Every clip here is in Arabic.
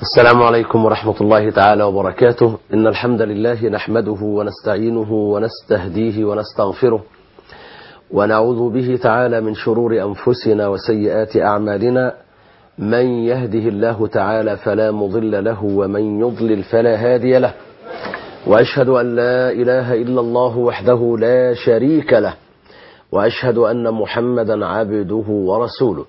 السلام عليكم ورحمة الله تعالى وبركاته. إن الحمد لله نحمده ونستعينه ونستهديه ونستغفره ونعوذ به تعالى من شرور أنفسنا وسيئات أعمالنا. من يهده الله تعالى فلا مضل له ومن يضلل فلا هادي له، وأشهد أن لا إله إلا الله وحده لا شريك له، وأشهد أن محمدا عبده ورسوله.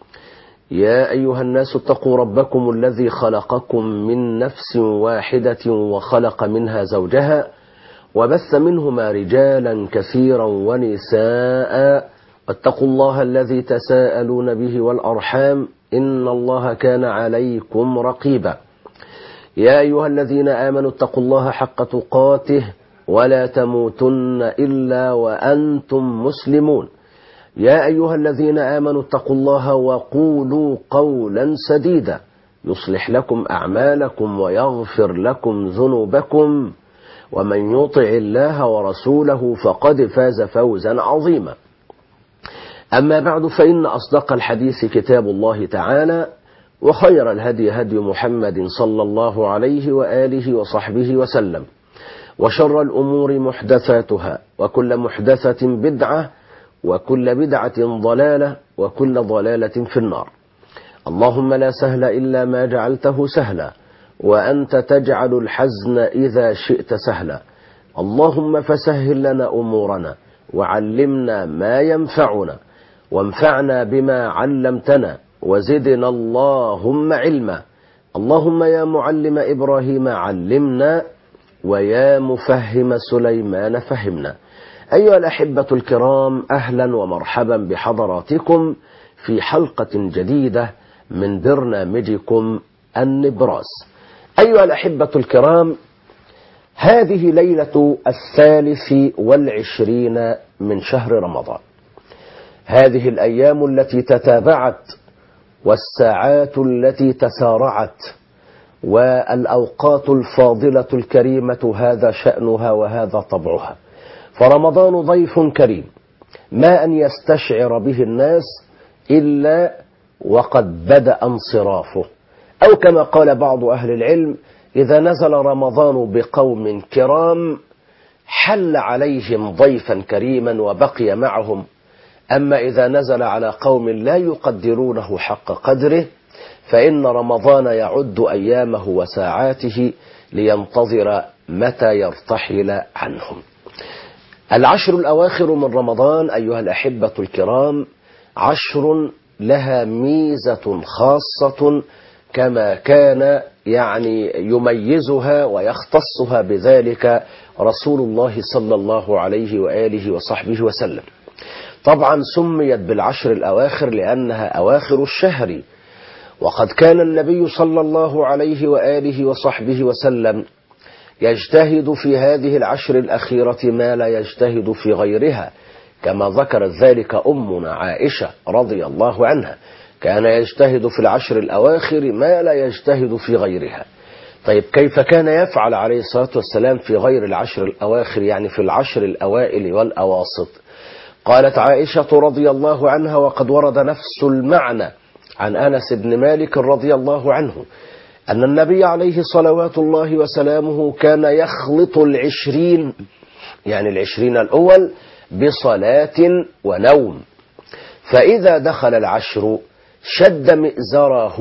يا أيها الناس اتقوا ربكم الذي خلقكم من نفس واحدة وخلق منها زوجها وبث منهما رجالا كثيرا ونساء، واتقوا الله الذي تساءلون به والأرحام إن الله كان عليكم رقيبا. يا أيها الذين آمنوا اتقوا الله حق تقاته ولا تموتن إلا وأنتم مسلمون. يا أيها الذين آمنوا اتقوا الله وقولوا قولا سديدا يصلح لكم أعمالكم ويغفر لكم ذنوبكم، ومن يطع الله ورسوله فقد فاز فوزا عظيما. أما بعد، فإن أصدق الحديث كتاب الله تعالى، وخير الهدي هدي محمد صلى الله عليه وآله وصحبه وسلم، وشر الأمور محدثاتها، وكل محدثة بدعة، وكل بدعة ضلالة، وكل ضلالة في النار. اللهم لا سهل إلا ما جعلته سهلا، وأنت تجعل الحزن إذا شئت سهلا. اللهم فسهل لنا أمورنا، وعلمنا ما ينفعنا، وانفعنا بما علمتنا، وزدنا اللهم علما. اللهم يا معلم إبراهيم علمنا، ويا مفهم سليمان فهمنا. أيها الأحبة الكرام، أهلا ومرحبا بحضراتكم في حلقة جديدة من برنامجكم النبراس. أيها الأحبة الكرام، هذه ليلة 23 من شهر رمضان. هذه الأيام التي تتابعت، والساعات التي تسارعت، والأوقات الفاضلة الكريمة هذا شأنها وهذا طبعها. فرمضان ضيف كريم ما أن يستشعر به الناس إلا وقد بدأ انصرافه، أو كما قال بعض أهل العلم: إذا نزل رمضان بقوم كرام حل عليهم ضيفا كريما وبقي معهم، أما إذا نزل على قوم لا يقدرونه حق قدره فإن رمضان يعد أيامه وساعاته لينتظر متى يرتحل عنهم. العشر الأواخر من رمضان أيها الأحبة الكرام عشر لها ميزة خاصة، كما كان يميزها ويختصها بذلك رسول الله صلى الله عليه وآله وصحبه وسلم. طبعا سميت بالعشر الأواخر لأنها أواخر الشهر، وقد كان النبي صلى الله عليه وآله وصحبه وسلم يجتهد في هذه العشر الأخيرة ما لا يجتهد في غيرها، كما ذكرت ذلك أمنا عائشة رضي الله عنها: كان يجتهد في العشر الأواخر ما لا يجتهد في غيرها. طيب كيف كان يفعل عليه الصلاة والسلام في غير العشر الأواخر، يعني في العشر الأوائل والأواسط؟ قالت عائشة رضي الله عنها، وقد ورد نفس المعنى عن أنس بن مالك رضي الله عنه، أن النبي عليه صلوات الله وسلامه كان يخلط العشرين، يعني العشرين الأول، بصلاة ونوم، فإذا دخل العشر شد مئزره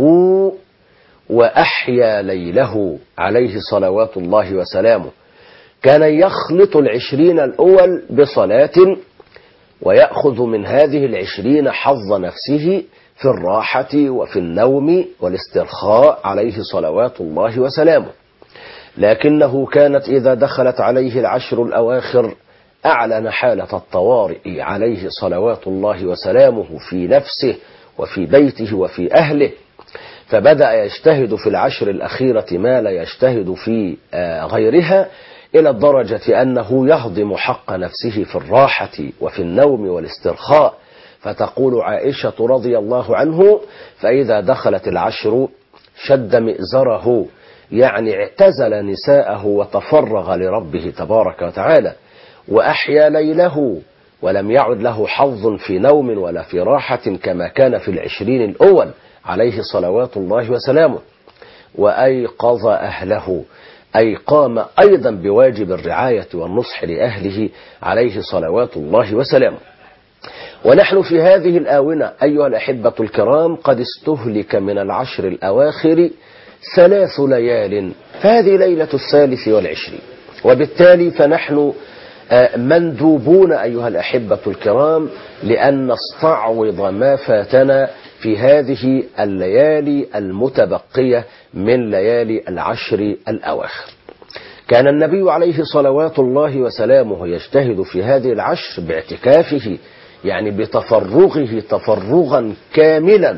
وأحيا ليله عليه صلوات الله وسلامه. كان يخلط العشرين الأول بصلاة، ويأخذ من هذه العشرين حظ نفسه في الراحة وفي النوم والاسترخاء عليه صلوات الله وسلامه. لكنه كانت إذا دخلت عليه العشر الأواخر أعلن حالة الطوارئ عليه صلوات الله وسلامه في نفسه وفي بيته وفي أهله، فبدأ يجتهد في العشر الأخيرة ما لا يجتهد في غيرها، إلى الدرجة أنه يهضم حق نفسه في الراحة وفي النوم والاسترخاء. فتقول عائشة رضي الله عنه: فإذا دخلت العشر شد مئزره، يعني اعتزل نساءه وتفرغ لربه تبارك وتعالى، وأحيا ليله، ولم يعد له حظ في نوم ولا في راحة كما كان في العشرين الأول عليه صلوات الله وسلامه. وأيقظ أهله، أي قام أيضا بواجب الرعاية والنصح لأهله عليه صلوات الله وسلامه. ونحن في هذه الآونة أيها الأحبة الكرام قد استهلك من العشر الأواخر 3 ليال، فهذه ليلة 23، وبالتالي فنحن مندوبون أيها الأحبة الكرام لأن نستعوض ما فاتنا في هذه الليالي المتبقية من ليالي العشر الأواخر. كان النبي عليه صلوات الله وسلامه يجتهد في هذه العشر باعتكافه، يعني بتفرغه تفرغا كاملا،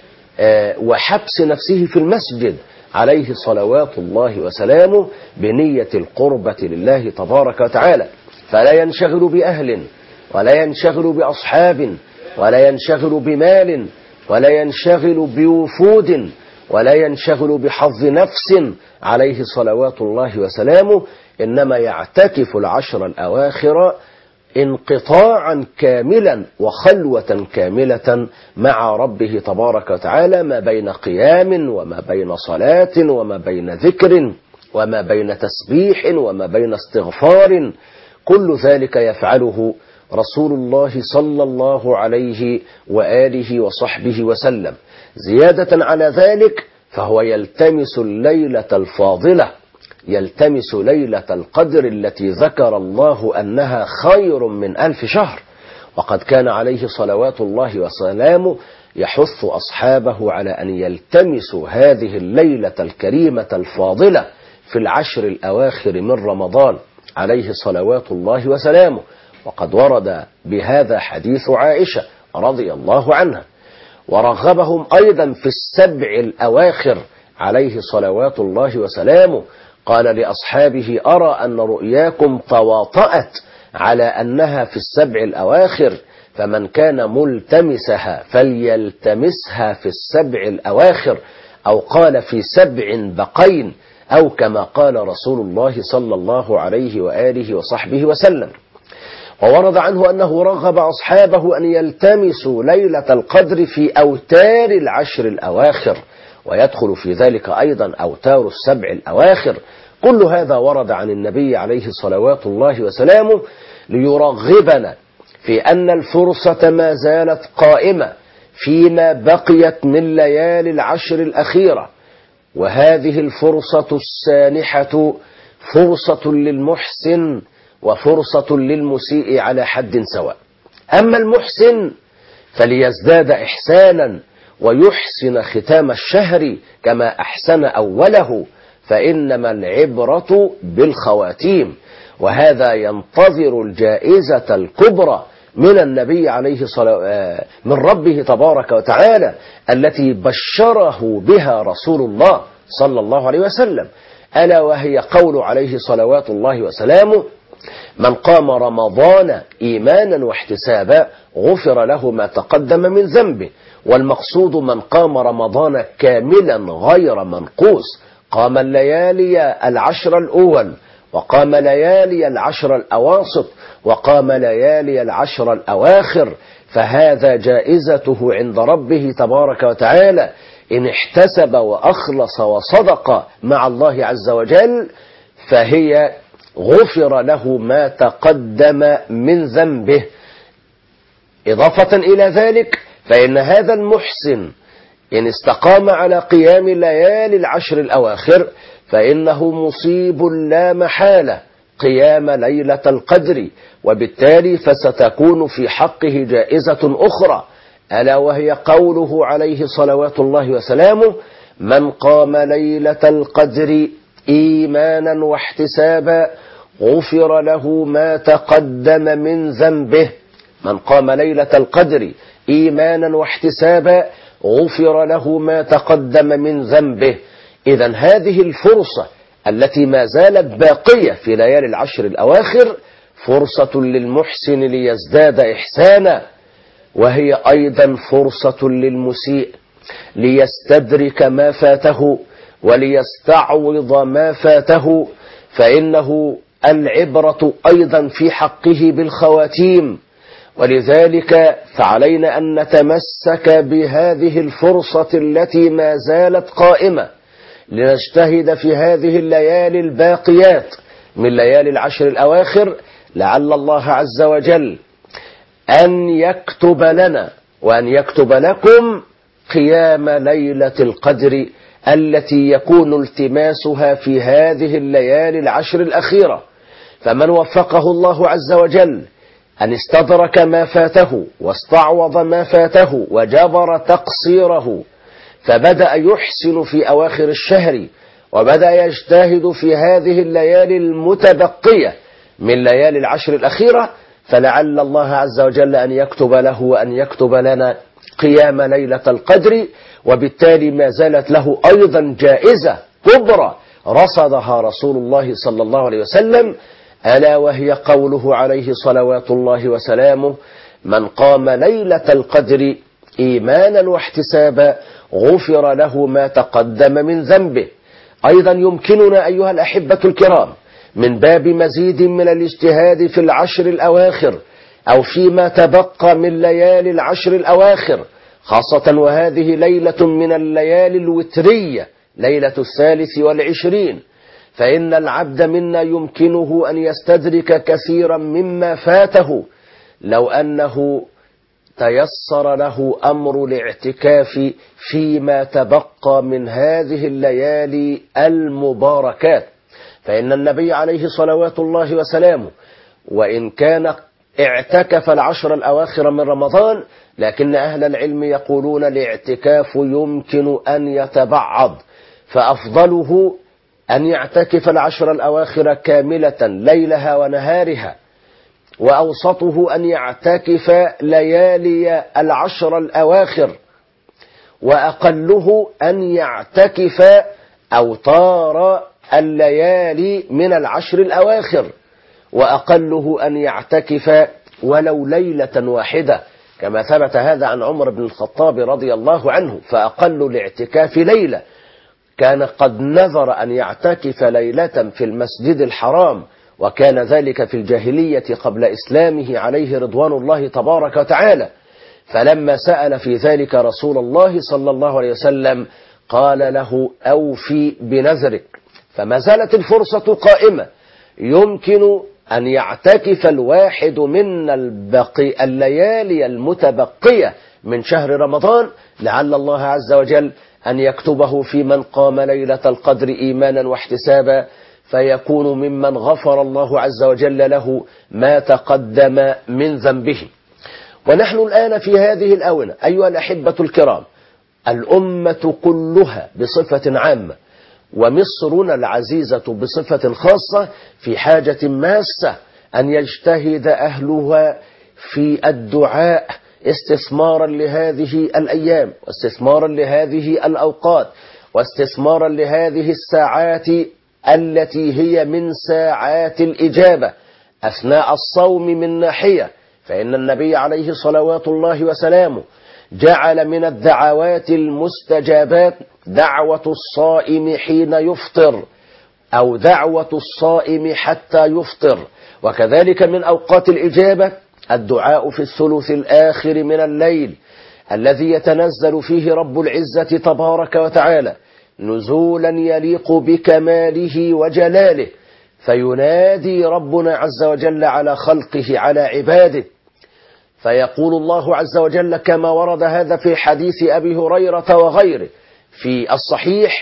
وحبس نفسه في المسجد عليه صلوات الله وسلامه بنية القربة لله تبارك وتعالى، فلا ينشغل بأهل ولا ينشغل بأصحاب ولا ينشغل بمال ولا ينشغل بوفود ولا ينشغل بحظ نفس عليه صلوات الله وسلامه، إنما يعتكف العشر الأواخر انقطاعا كاملا وخلوة كاملة مع ربه تبارك وتعالى، ما بين قيام وما بين صلاة وما بين ذكر وما بين تسبيح وما بين استغفار، كل ذلك يفعله رسول الله صلى الله عليه وآله وصحبه وسلم. زيادة على ذلك فهو يلتمس الليلة الفاضلة، يلتمس ليلة القدر التي ذكر الله أنها خير من 1000 شهر، وقد كان عليه صلوات الله وسلامه يحث أصحابه على أن يلتمسوا هذه الليلة الكريمة الفاضلة في العشر الأواخر من رمضان عليه صلوات الله وسلامه، وقد ورد بهذا حديث عائشة رضي الله عنها. ورغبهم أيضا في 7 الأواخر عليه صلوات الله وسلامه، قال لأصحابه: أرى أن رؤياكم تواطأت على أنها في 7 الأواخر، فمن كان ملتمسها فليلتمسها في 7 الأواخر، أو قال في 7 بقين، أو كما قال رسول الله صلى الله عليه وآله وصحبه وسلم. وورد عنه أنه رغب أصحابه أن يلتمسوا ليلة القدر في أوتار العشر الأواخر، ويدخل في ذلك أيضا أوتار 7 الأواخر. كل هذا ورد عن النبي عليه صلوات الله وسلامه ليرغبنا في أن الفرصة ما زالت قائمة فيما بقيت من ليالي العشر الأخيرة، وهذه الفرصة السانحة فرصة للمحسن وفرصة للمسيء على حد سواء. أما المحسن فليزداد إحسانا ويحسن ختام الشهر كما أحسن أوله، فإنما العبرة بالخواتيم، وهذا ينتظر الجائزة الكبرى من النبي عليه من ربه تبارك وتعالى التي بشره بها رسول الله صلى الله عليه وسلم، ألا وهي قول عليه صلوات الله وسلامه: من قام رمضان إيمانا واحتسابا غفر له ما تقدم من ذنبه. والمقصود من قام رمضان كاملا غير منقوص، قام الليالي العشر الأول، وقام ليالي العشر الأواسط، وقام ليالي العشر الأواخر، فهذا جائزته عند ربه تبارك وتعالى إن احتسب وأخلص وصدق مع الله عز وجل، فهي غفر له ما تقدم من ذنبه. إضافة إلى ذلك فإن هذا المحسن إن استقام على قيام ليالي العشر الأواخر فإنه مصيب لا محالة قيام ليلة القدر، وبالتالي فستكون في حقه جائزة أخرى، ألا وهي قوله عليه صلوات الله وسلامه: من قام ليلة القدر إيمانا واحتسابا غفر له ما تقدم من ذنبه. من قام ليلة القدر إيمانا واحتسابا غفر له ما تقدم من ذنبه. إذن هذه الفرصة التي ما زالت باقية في ليالي العشر الأواخر فرصة للمحسن ليزداد إحسانا، وهي أيضا فرصة للمسيء ليستدرك ما فاته وليستعوض ما فاته، فإنه العبرة أيضا في حقه بالخواتيم. ولذلك فعلينا أن نتمسك بهذه الفرصة التي ما زالت قائمة لنجتهد في هذه الليالي الباقيات من ليالي العشر الأواخر، لعل الله عز وجل أن يكتب لنا وأن يكتب لكم قيام ليلة القدر التي يكون التماسها في هذه الليالي العشر الأخيرة. فمن وفقه الله عز وجل أن استدرك ما فاته واستعوض ما فاته وجبر تقصيره، فبدأ يحسن في أواخر الشهر وبدأ يجتهد في هذه الليالي المتبقية من ليالي العشر الأخيرة، فلعل الله عز وجل أن يكتب له وأن يكتب لنا قيام ليلة القدر. وبالتالي ما زالت له أيضا جائزة كبرى رصدها رسول الله صلى الله عليه وسلم، ألا وهي قوله عليه صلوات الله وسلامه: من قام ليلة القدر إيمانا واحتسابا غفر له ما تقدم من ذنبه. أيضا يمكننا أيها الأحبة الكرام من باب مزيد من الاجتهاد في العشر الأواخر أو فيما تبقى من ليالي العشر الأواخر، خاصة وهذه ليلة من الليالي الوترية، ليلة 23، فإن العبد منا يمكنه أن يستدرك كثيرا مما فاته لو أنه تيسر له أمر الاعتكاف فيما تبقى من هذه الليالي المباركات. فإن النبي عليه صلوات الله وسلامه وإن كان اعتكف العشر الأواخر من رمضان، لكن أهل العلم يقولون الاعتكاف يمكن أن يتبعض، فأفضله أن يعتكف العشر الأواخر كاملة ليلها ونهارها، وأوسطه أن يعتكف ليالي العشر الأواخر، وأقله أن يعتكف أوتار الليالي من العشر الأواخر، وأقله أن يعتكف ولو ليلة واحدة، كما ثبت هذا عن عمر بن الخطاب رضي الله عنه، فأقل الاعتكاف ليلة. كان قد نذر أن يعتكف ليلة في المسجد الحرام، وكان ذلك في الجاهلية قبل إسلامه عليه رضوان الله تبارك وتعالى، فلما سأل في ذلك رسول الله صلى الله عليه وسلم قال له: أوفي بنذرك. فما زالت الفرصة قائمة، يمكن أن يعتكف الواحد من الليالي المتبقية من شهر رمضان، لعل الله عز وجل أن يكتبه في من قام ليلة القدر إيمانا واحتسابا، فيكون ممن غفر الله عز وجل له ما تقدم من ذنبه. ونحن الآن في هذه الآونة أيها الأحبة الكرام، الأمة كلها بصفة عامة ومصرنا العزيزة بصفة خاصة في حاجة ماسة أن يجتهد أهلها في الدعاء استثمارا لهذه الأيام، واستثمارا لهذه الأوقات، واستثمارا لهذه الساعات التي هي من ساعات الإجابة أثناء الصوم من ناحية، فإن النبي عليه صلوات الله وسلامه جعل من الدعوات المستجابات دعوة الصائم حين يفطر، أو دعوة الصائم حتى يفطر. وكذلك من أوقات الإجابة الدعاء في الثلث الآخر من الليل الذي يتنزل فيه رب العزة تبارك وتعالى نزولا يليق بكماله وجلاله، فينادي ربنا عز وجل على خلقه على عباده، فيقول الله عز وجل كما ورد هذا في حديث أبي هريرة وغيره في الصحيح: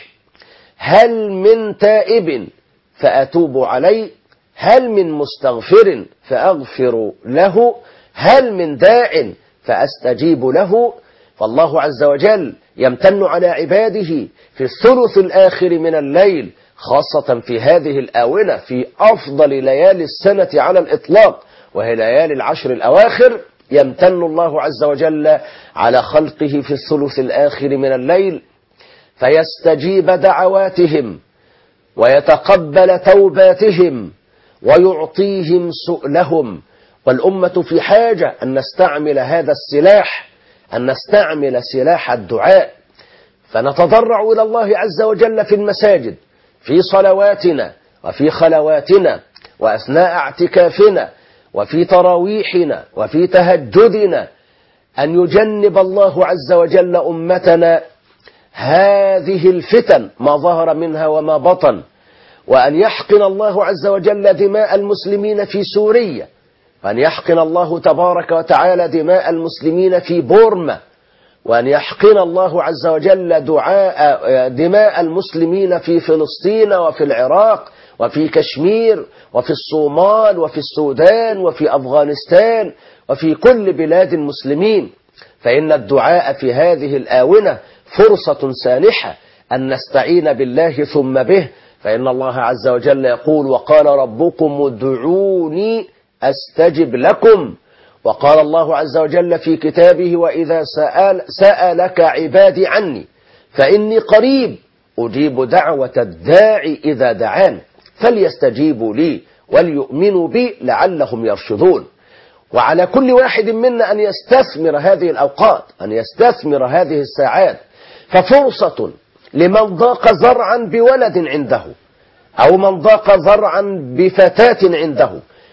هل من تائب فأتوب عليه، هل من مستغفر فأغفر له، هل من داع فأستجيب له. فالله عز وجل يمتن على عباده في الثلث الآخر من الليل، خاصة في هذه الآونة في أفضل ليالي السنة على الإطلاق وهي ليالي العشر الأواخر، يمتن الله عز وجل على خلقه في الثلث الآخر من الليل فيستجيب دعواتهم ويتقبل توباتهم ويعطيهم سؤلهم. والأمة في حاجة أن نستعمل هذا السلاح، أن نستعمل سلاح الدعاء، فنتضرع إلى الله عز وجل في المساجد في صلواتنا وفي خلواتنا وأثناء اعتكافنا وفي تراويحنا وفي تهجدنا، أن يجنب الله عز وجل أمتنا هذه الفتن ما ظهر منها وما بطن، وأن يحقن الله عز وجل دماء المسلمين في سوريا، وأن يحقن الله تبارك وتعالى دماء المسلمين في بورما، وأن يحقن الله عز وجل دماء المسلمين في فلسطين وفي العراق وفي كشمير وفي الصومال وفي السودان وفي أفغانستان وفي كل بلاد المسلمين. فإن الدعاء في هذه الآونة فرصة سانحة أن نستعين بالله ثم به، فإن الله عز وجل يقول: وقال ربكم ادعوني أستجب لكم. وقال الله عز وجل في كتابه: وإذا سألك عبادي عني فإني قريب أجيب دعوة الداعي إذا دعان فليستجيبوا لي وليؤمنوا بي لعلهم يرشدون. وعلى كل واحد منا أن يستثمر هذه الأوقات، أن يستثمر هذه الساعات، ففرصة لمن ضاق ذرعا بولد عنده أو من ضاق ذرعا بفتاة عنده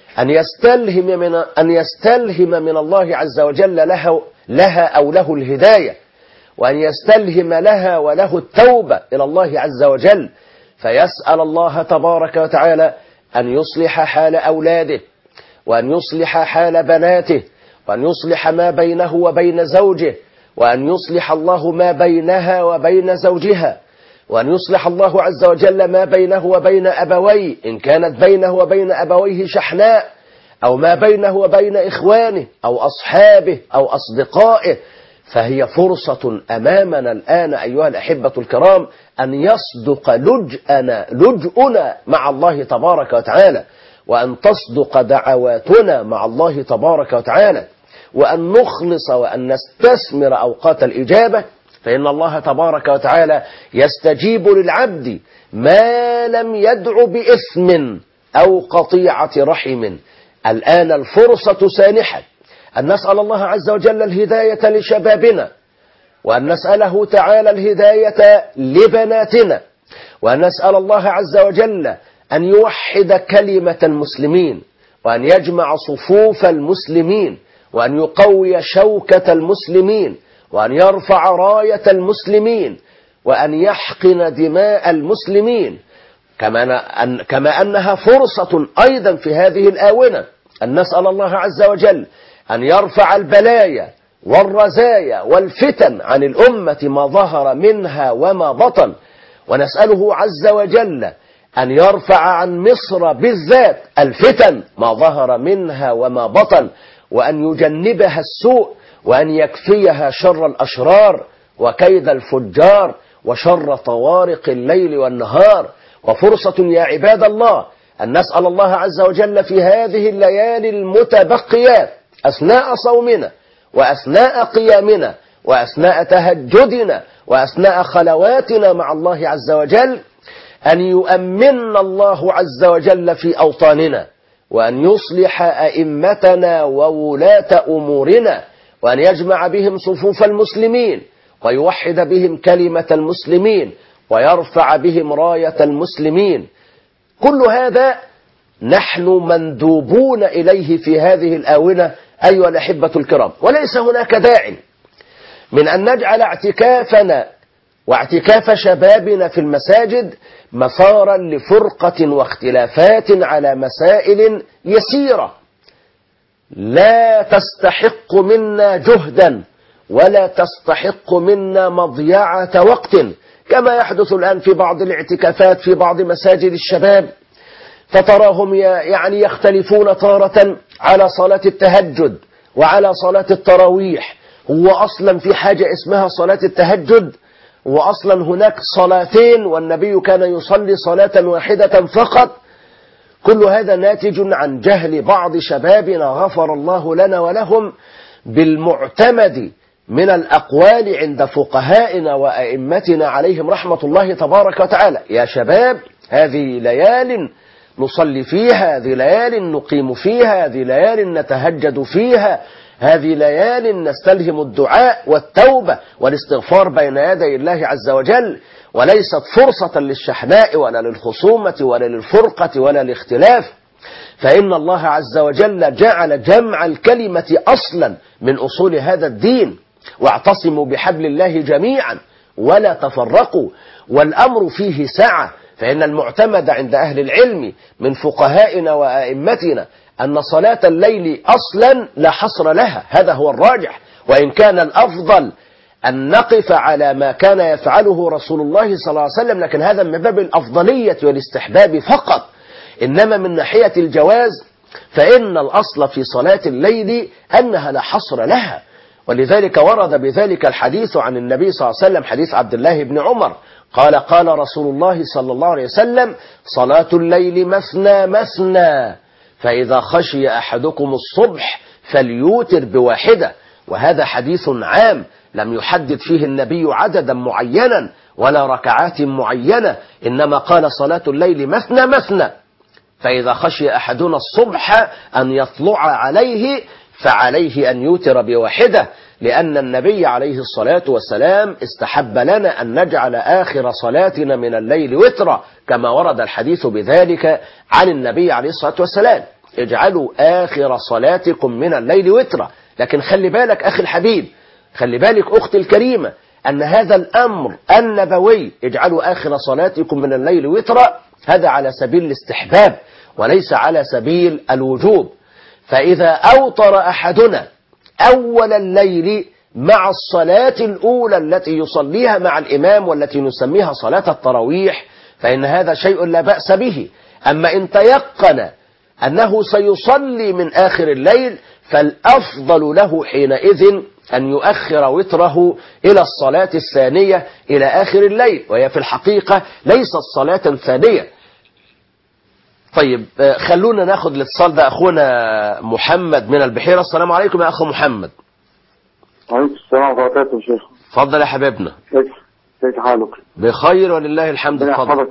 أن يستلهم من الله عز وجل لها أو له الهداية، وأن يستلهم لها وله التوبة إلى الله عز وجل، فيسأل الله تبارك وتعالى أن يصلح حال أولاده، وأن يصلح حال بناته، وأن يصلح ما بينه وبين زوجه، وأن يصلح الله ما بينها وبين زوجها، وأن يصلح الله عز وجل ما بينه وبين أبويه إن كانت بينه وبين أبويه شحناء، أو ما بينه وبين إخوانه أو أصحابه أو أصدقائه. فهي فرصة أمامنا الآن أيها الأحبة الكرام أن يصدق لجؤنا مع الله تبارك وتعالى، وأن تصدق دعواتنا مع الله تبارك وتعالى، وأن نخلص وأن نستثمر أوقات الإجابة، فإن الله تبارك وتعالى يستجيب للعبد ما لم يدع بإثم أو قطيعة رحم. الآن الفرصة سانحة أن نسأل الله عز وجل الهداية لشبابنا، وأن نسأله تعالى الهداية لبناتنا، وأن نسأل الله عز وجل أن يوحد كلمة المسلمين، وأن يجمع صفوف المسلمين، وأن يقوي شوكة المسلمين، وأن يرفع راية المسلمين، وأن يحقن دماء المسلمين. كما أنها فرصة أيضا في هذه الآونة أن نسأل الله عز وجل أن يرفع البلايا والرزايا والفتن عن الأمة ما ظهر منها وما بطن، ونسأله عز وجل أن يرفع عن مصر بالذات الفتن ما ظهر منها وما بطن، وأن يجنبها السوء، وأن يكفيها شر الأشرار وكيد الفجار وشر طوارق الليل والنهار. وفرصة يا عباد الله أن نسأل الله عز وجل في هذه الليالي المتبقيات أثناء صومنا وأثناء قيامنا وأثناء تهجدنا وأثناء خلواتنا مع الله عز وجل أن يؤمن الله عز وجل في أوطاننا، وأن يصلح أئمتنا وولاة أمورنا، وأن يجمع بهم صفوف المسلمين، ويوحد بهم كلمة المسلمين، ويرفع بهم راية المسلمين. كل هذا نحن مندوبون إليه في هذه الآونة أيها الأحبة الكرام، وليس هناك داع من أن نجعل اعتكافنا واعتكاف شبابنا في المساجد مثارا لفرقة واختلافات على مسائل يسيرة لا تستحق منا جهدا ولا تستحق منا مضيعة وقت، كما يحدث الآن في بعض الاعتكافات في بعض مساجد الشباب، فتراهم يعني يختلفون تارة على صلاة التهجد وعلى صلاة التراويح. هو أصلا في حاجة اسمها صلاة التهجد؟ وأصلا هناك صلاتين والنبي كان يصلي صلاة واحدة فقط. كل هذا ناتج عن جهل بعض شبابنا غفر الله لنا ولهم بالمعتمد من الأقوال عند فقهائنا وأئمتنا عليهم رحمة الله تبارك وتعالى. يا شباب، هذه ليال نصلي فيها، هذه ليال نقيم فيها، هذه ليال نتهجد فيها، هذه ليال نستلهم الدعاء والتوبة والاستغفار بين يدي الله عز وجل، وليست فرصة للشحناء ولا للخصومة ولا للفرقة ولا الاختلاف. فإن الله عز وجل جعل جمع الكلمة أصلا من أصول هذا الدين، واعتصموا بحبل الله جميعا ولا تفرقوا، والأمر فيه سعة، فإن المعتمد عند أهل العلم من فقهائنا وأئمتنا أن صلاة الليل أصلا لا حصر لها، هذا هو الراجح، وإن كان الأفضل أن نقف على ما كان يفعله رسول الله صلى الله عليه وسلم، لكن هذا من باب الأفضلية والاستحباب فقط. إنما من ناحية الجواز فإن الأصل في صلاة الليل أنها لا حصر لها، ولذلك ورد بذلك الحديث عن النبي صلى الله عليه وسلم، حديث عبد الله بن عمر قال رسول الله صلى الله عليه وسلم: صلاة الليل مثنى مثنى، فإذا خشي أحدكم الصبح فليوتر بواحدة. وهذا حديث عام لم يحدد فيه النبي عددا معينا ولا ركعات معينة، إنما قال صلاة الليل مثنى مثنى، فإذا خشي أحدنا الصبح أن يطلع عليه فعليه أن يوتر بواحدة، لأن النبي عليه الصلاة والسلام استحب لنا أن نجعل آخر صلاتنا من الليل وترا، كما ورد الحديث بذلك عن النبي عليه الصلاة والسلام: اجعلوا آخر صلاتكم من الليل وترا. لكن خلي بالك أخي الحبيب، خلي بالك أختي الكريمة، أن هذا الأمر النبوي اجعلوا آخر صلاتكم من الليل وترا هذا على سبيل الاستحباب وليس على سبيل الوجوب. فإذا أوتر أحدنا أول الليل مع الصلاة الأولى التي يصليها مع الإمام والتي نسميها صلاة التراويح فإن هذا شيء لا بأس به. أما إن تيقن أنه سيصلي من آخر الليل فالأفضل له حينئذ أن يؤخر وتره إلى الصلاة الثانية إلى آخر الليل، وهي في الحقيقة ليست صلاة ثانية. طيب خلونا ناخد الاتصال ده. أخونا محمد من البحيرة. السلام عليكم يا أخو محمد. وعليكم السلام ورحمة الله وبركاته. شيخ اتفضل يا حبيبنا. كيف حالك؟ بخير ولله الحمد. اتفضل.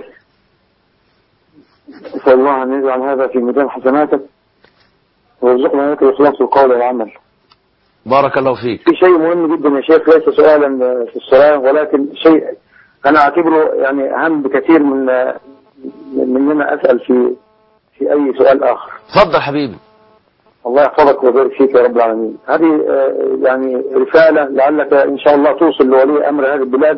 أسأل الله أن يجعل هذا في ميزان حسناتك ويرزقنا لك الإخلاص في القول والعمل. بارك الله فيك. في شيء مهم جدا يا شيخ، ليس سؤالا في الصلاة ولكن شيء أنا أعتبره يعني أهم بكثير من أننا أسأل في أي سؤال آخر. اتفضل حبيبي. الله يحفظك ويبارك فيك يا رب العالمين. هذه يعني رسالة لعلك إن شاء الله توصل لولي أمر هذه البلاد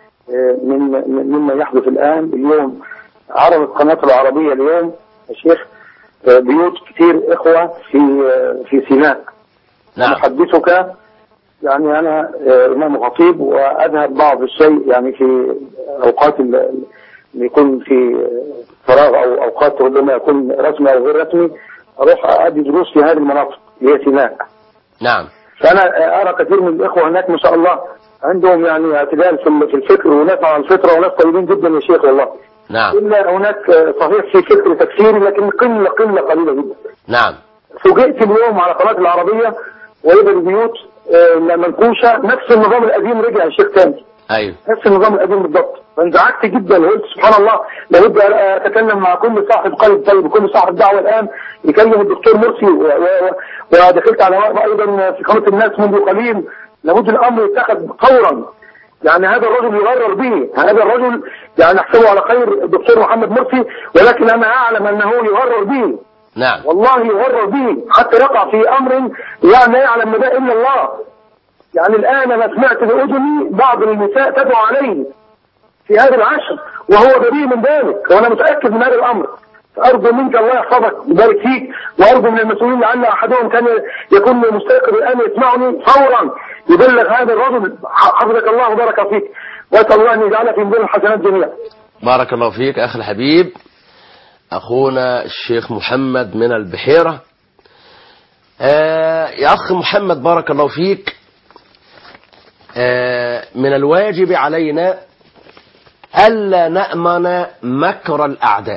مما يحدث الآن. اليوم عرضت قناة العربية اليوم يا شيخ بيوت كثير إخوة في سيناء. نعم. أحدثك يعني أنا إمام خطيب وأذهب بعض الشيء يعني في أوقات اللي يكون في فراغ أو أوقات ربما يكون رسمي أو غير رسمي، أروح أدي دروس في هذه المناطق اللي هي سيناء. نعم. فأنا أرى كثير من الإخوة هناك ما شاء الله عندهم يعني اعتدال في الفكر وناس على الفطرة وناس طيبين جدا يا شيخ والله. نعم. إلا هناك صحيح في فكر تكفيري لكن قلة قليلة جدا. نعم. فوجئت اليوم على قناة العربية وإذا البيوت منكوشة نفس النظام القديم رجع يا شيخ تاني. أيوه. نفس النظام القديم بالضبط. فانزعجت جدا وقلت سبحان الله لابد أتكلم مع كل صاحب قلب طيب وكل صاحب دعوة الآن يكلم الدكتور مرسي ودخلت على أيضا في قناة الناس منذ قليل. لابد الأمر يتخذ فورا. يعني هذا الرجل يغرر به، هذا الرجل يعني أحسبه على خير الدكتور محمد مرسي، ولكن أنا أعلم أنه يغرر به. نعم. والله يغرر به حتى يقع في أمر يعني لا يعلم مدى إلا الله. يعني الآن أنا سمعت بأذني بعض النساء تدعو عليه في هذا العشر وهو بريء من ذلك، وأنا متأكد من هذا الأمر. فأرجو منك الله يحفظك ويبارك فيك، وأرجو من المسؤولين لعل أحدهم كان يكون مستيقظ الآن يسمعني فورا يبلغ هذا الرجل حفظك الله وبارك فيك، وأسأل الله أن يجعلها في ميزان الحسنات جميعا. بارك الله فيك أخي الحبيب أخونا الشيخ محمد من البحيرة. يا أخي محمد بارك الله فيك، من الواجب علينا ألا نأمن مكر الأعداء،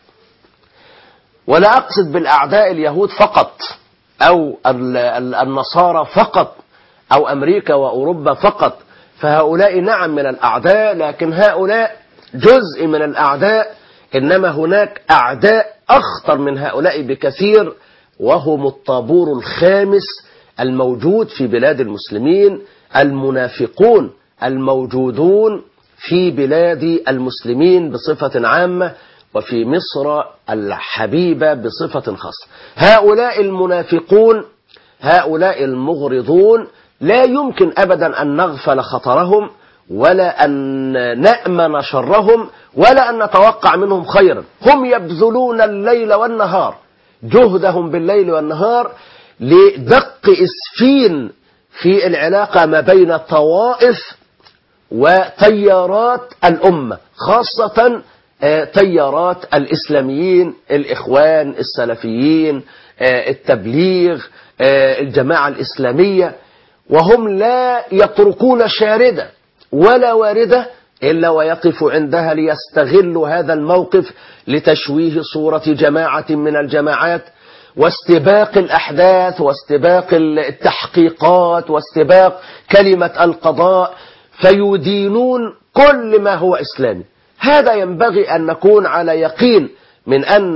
ولا أقصد بالأعداء اليهود فقط أو النصارى فقط أو أمريكا وأوروبا فقط، فهؤلاء نعم من الأعداء لكن هؤلاء جزء من الأعداء، إنما هناك أعداء أخطر من هؤلاء بكثير، وهم الطابور الخامس الموجود في بلاد المسلمين، المنافقون الموجودون في بلاد المسلمين بصفة عامة وفي مصر الحبيبة بصفة خاصة. هؤلاء المنافقون هؤلاء المغرضون لا يمكن أبدا أن نغفل خطرهم ولا أن نأمن شرهم ولا أن نتوقع منهم خيرا. هم يبذلون الليل والنهار، جهدهم بالليل والنهار لدق إسفين في العلاقة ما بين طوائف وتيارات الأمة، خاصة تيارات الإسلاميين، الإخوان، السلفيين، التبليغ، الجماعة الإسلامية، وهم لا يتركون شاردة ولا واردة إلا ويقف عندها ليستغلوا هذا الموقف لتشويه صورة جماعة من الجماعات واستباق الأحداث واستباق التحقيقات واستباق كلمة القضاء، فيدينون كل ما هو إسلامي. هذا ينبغي أن نكون على يقين من أن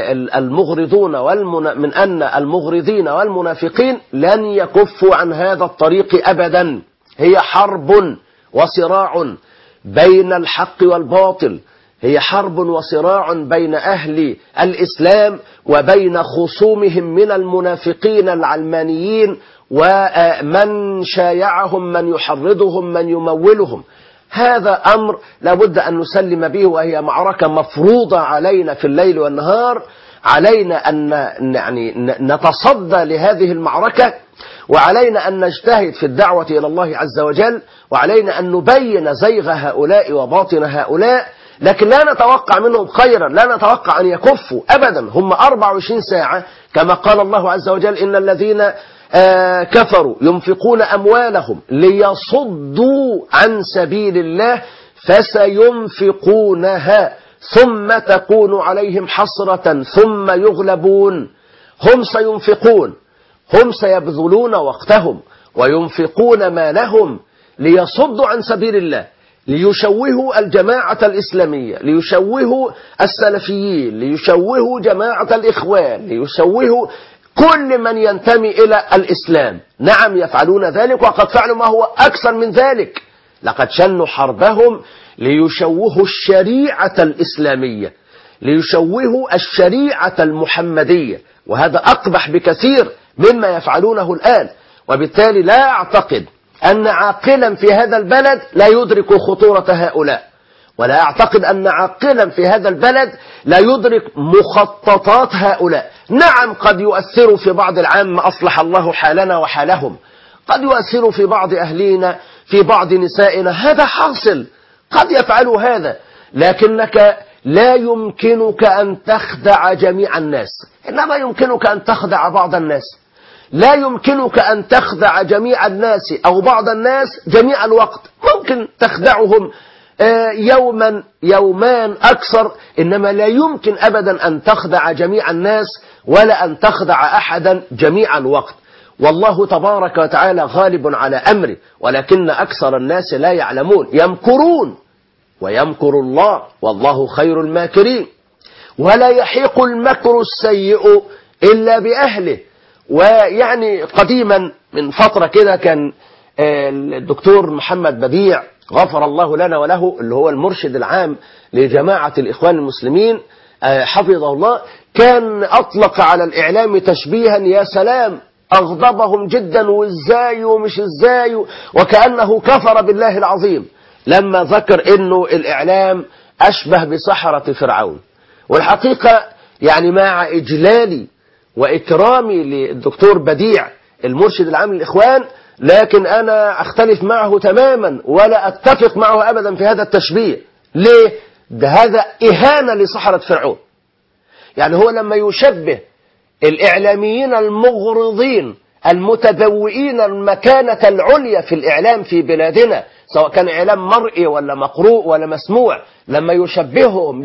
المغرضين والمنافقين لن يكفوا عن هذا الطريق أبدا. هي حرب وصراع بين الحق والباطل، هي حرب وصراع بين أهل الإسلام وبين خصومهم من المنافقين العلمانيين ومن شايعهم، من يحرضهم، من يمولهم. هذا أمر لابد أن نسلم به، وهي معركة مفروضة علينا في الليل والنهار. علينا أن نتصدى لهذه المعركة، وعلينا أن نجتهد في الدعوة إلى الله عز وجل، وعلينا أن نبين زيغ هؤلاء وباطن هؤلاء، لكن لا نتوقع منهم خيرا، لا نتوقع أن يكفوا أبدا. هم 24 ساعة كما قال الله عز وجل: إن الذين كفروا ينفقون أموالهم ليصدوا عن سبيل الله فسينفقونها ثم تكون عليهم حسرة ثم يغلبون. هم سينفقون، هم سيبذلون وقتهم وينفقون مالهم ليصدوا عن سبيل الله، ليشوهوا الجماعة الإسلامية، ليشوهوا السلفيين، ليشوهوا جماعة الإخوان، ليشوهوا كل من ينتمي إلى الإسلام. نعم يفعلون ذلك، وقد فعلوا ما هو أكثر من ذلك. لقد شنوا حربهم ليشوهوا الشريعة الإسلامية، ليشوهوا الشريعة المحمدية، وهذا أقبح بكثير مما يفعلونه الآن. وبالتالي لا أعتقد أن عاقلا في هذا البلد لا يدرك خطورة هؤلاء، ولا أعتقد أن عاقلا في هذا البلد لا يدرك مخططات هؤلاء. نعم قد يؤثروا في بعض العامة، أصلح الله حالنا وحالهم، قد يؤثروا في بعض أهلينا، في بعض نسائنا، هذا حاصل، قد يفعلوا هذا، لكنك لا يمكنك أن تخدع جميع الناس، إنما يمكنك أن تخدع بعض الناس. لا يمكنك أن تخدع جميع الناس أو بعض الناس جميع الوقت، ممكن تخدعهم يوما يومان أكثر، إنما لا يمكن أبدا أن تخدع جميع الناس ولا أن تخدع أحدا جميع الوقت. والله تبارك وتعالى غالب على أمره، ولكن أكثر الناس لا يعلمون. يمكرون ويمكر الله والله خير الماكرين، ولا يحيق المكر السيء إلا بأهله. ويعني قديما من فترة كده كان الدكتور محمد بديع غفر الله لنا وله، اللي هو المرشد العام لجماعة الإخوان المسلمين حفظه الله، كان أطلق على الإعلام تشبيها يا سلام، أغضبهم جدا وإزاي ومش إزاي، وكأنه كفر بالله العظيم لما ذكر إنه الإعلام أشبه بسحرة فرعون. والحقيقة يعني مع إجلالي وإكرامي للدكتور بديع المرشد العام للإخوان، لكن أنا أختلف معه تماما ولا أتفق معه أبدا في هذا التشبيه. ليه؟ ده هذا إهانة لسحرة فرعون. يعني هو لما يشبه الإعلاميين المغرضين المتبوئين المكانة العليا في الإعلام في بلادنا، سواء كان إعلام مرئي ولا مقروء ولا مسموع، لما يشبههم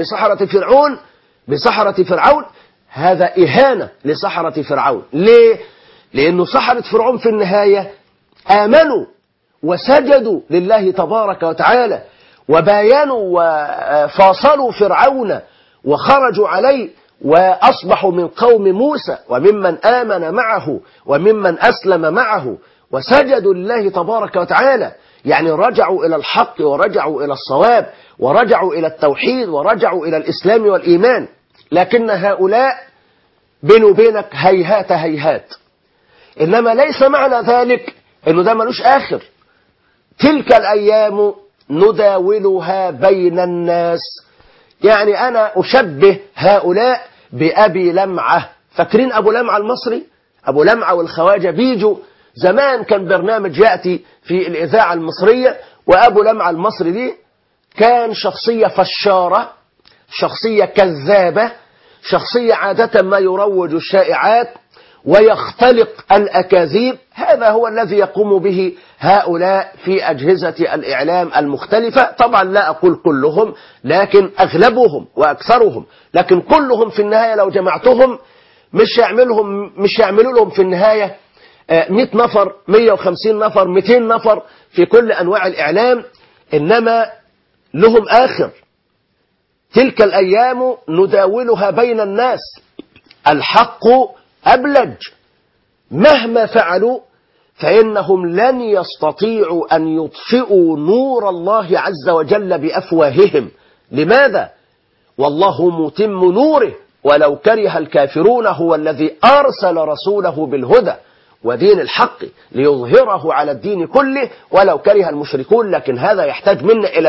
بسحرة فرعون، هذا إهانة لسحرة فرعون. ليه؟ لأنه سحرة فرعون في النهاية آمنوا وسجدوا لله تبارك وتعالى، وباينوا وفاصلوا فرعون وخرجوا عليه، وأصبحوا من قوم موسى وممن آمن معه وممن أسلم معه، وسجدوا لله تبارك وتعالى. يعني رجعوا إلى الحق ورجعوا إلى الصواب ورجعوا إلى التوحيد ورجعوا إلى الإسلام والإيمان. لكن هؤلاء بيني وبينك هيهات هيهات. إنما ليس معنى ذلك إنه ده ملوش آخر. تلك الأيام نداولها بين الناس. يعني أنا أشبه هؤلاء بأبي لمعة. فاكرين أبو لمعة المصري؟ أبو لمعة والخواجة بيجوا زمان، كان برنامج يأتي في الإذاعة المصرية، وأبو لمعة المصري دي كان شخصية فشارة، شخصية كذابة، شخصية عادة ما يروج الشائعات ويختلق الأكاذيب. هذا هو الذي يقوم به هؤلاء في أجهزة الإعلام المختلفة. طبعا لا أقول كلهم، لكن أغلبهم وأكثرهم، لكن كلهم في النهاية لو جمعتهم مش يعملوا لهم في النهاية 100 نفر، 150 نفر، 200 نفر في كل أنواع الإعلام، إنما لهم آخر. تلك الأيام نداولها بين الناس، الحق أبلج، مهما فعلوا فإنهم لن يستطيعوا أن يطفئوا نور الله عز وجل بأفواههم. لماذا؟ والله متم نوره ولو كره الكافرون، هو الذي أرسل رسوله بالهدى ودين الحق ليظهره على الدين كله ولو كره المشركون. لكن هذا يحتاج منا إلى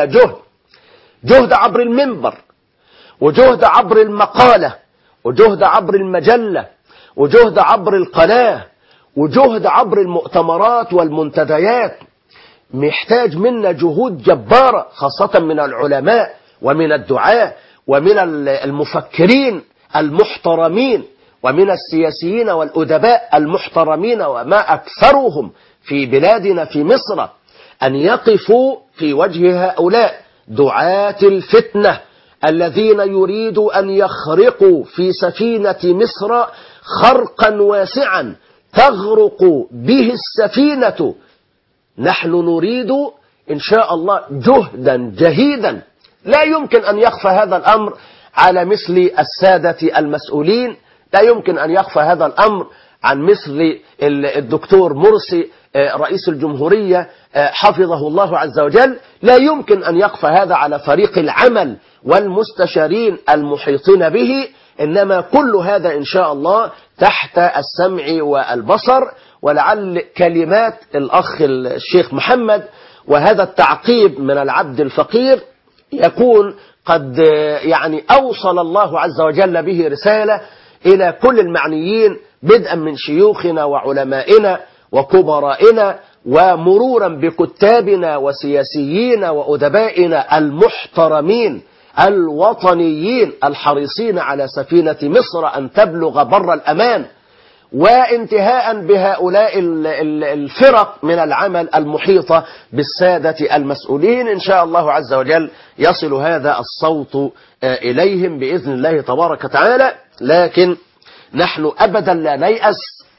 جهد عبر المنبر، وجهد عبر المقالة، وجهد عبر المجلة، وجهد عبر القناة، وجهد عبر المؤتمرات والمنتديات. محتاج منا جهود جبارة، خاصة من العلماء ومن الدعاة ومن المفكرين المحترمين ومن السياسيين والأدباء المحترمين، وما أكثرهم في بلادنا في مصر، أن يقفوا في وجه هؤلاء دعاة الفتنة الذين يريدوا أن يخرقوا في سفينة مصر خرقا واسعا تغرق به السفينة. نحن نريد إن شاء الله جهدا جهيدا. لا يمكن أن يخفى هذا الأمر على مثل السادة المسؤولين، لا يمكن أن يخفى هذا الأمر عن مثل الدكتور مرسي رئيس الجمهورية حفظه الله عز وجل، لا يمكن أن يخفى هذا على فريق العمل والمستشارين المحيطين به. إنما كل هذا إن شاء الله تحت السمع والبصر. ولعل كلمات الأخ الشيخ محمد وهذا التعقيب من العبد الفقير يكون قد يعني أوصل الله عز وجل به رسالة إلى كل المعنيين، بدءا من شيوخنا وعلمائنا وكبرائنا، ومرورا بكتابنا وسياسيين وأدبائنا المحترمين الوطنيين الحريصين على سفينة مصر أن تبلغ بر الأمان، وانتهاء بهؤلاء الفرق من العمل المحيطة بالسادة المسؤولين. إن شاء الله عز وجل يصل هذا الصوت إليهم بإذن الله تبارك وتعالى. لكن نحن أبدا لا نيأس،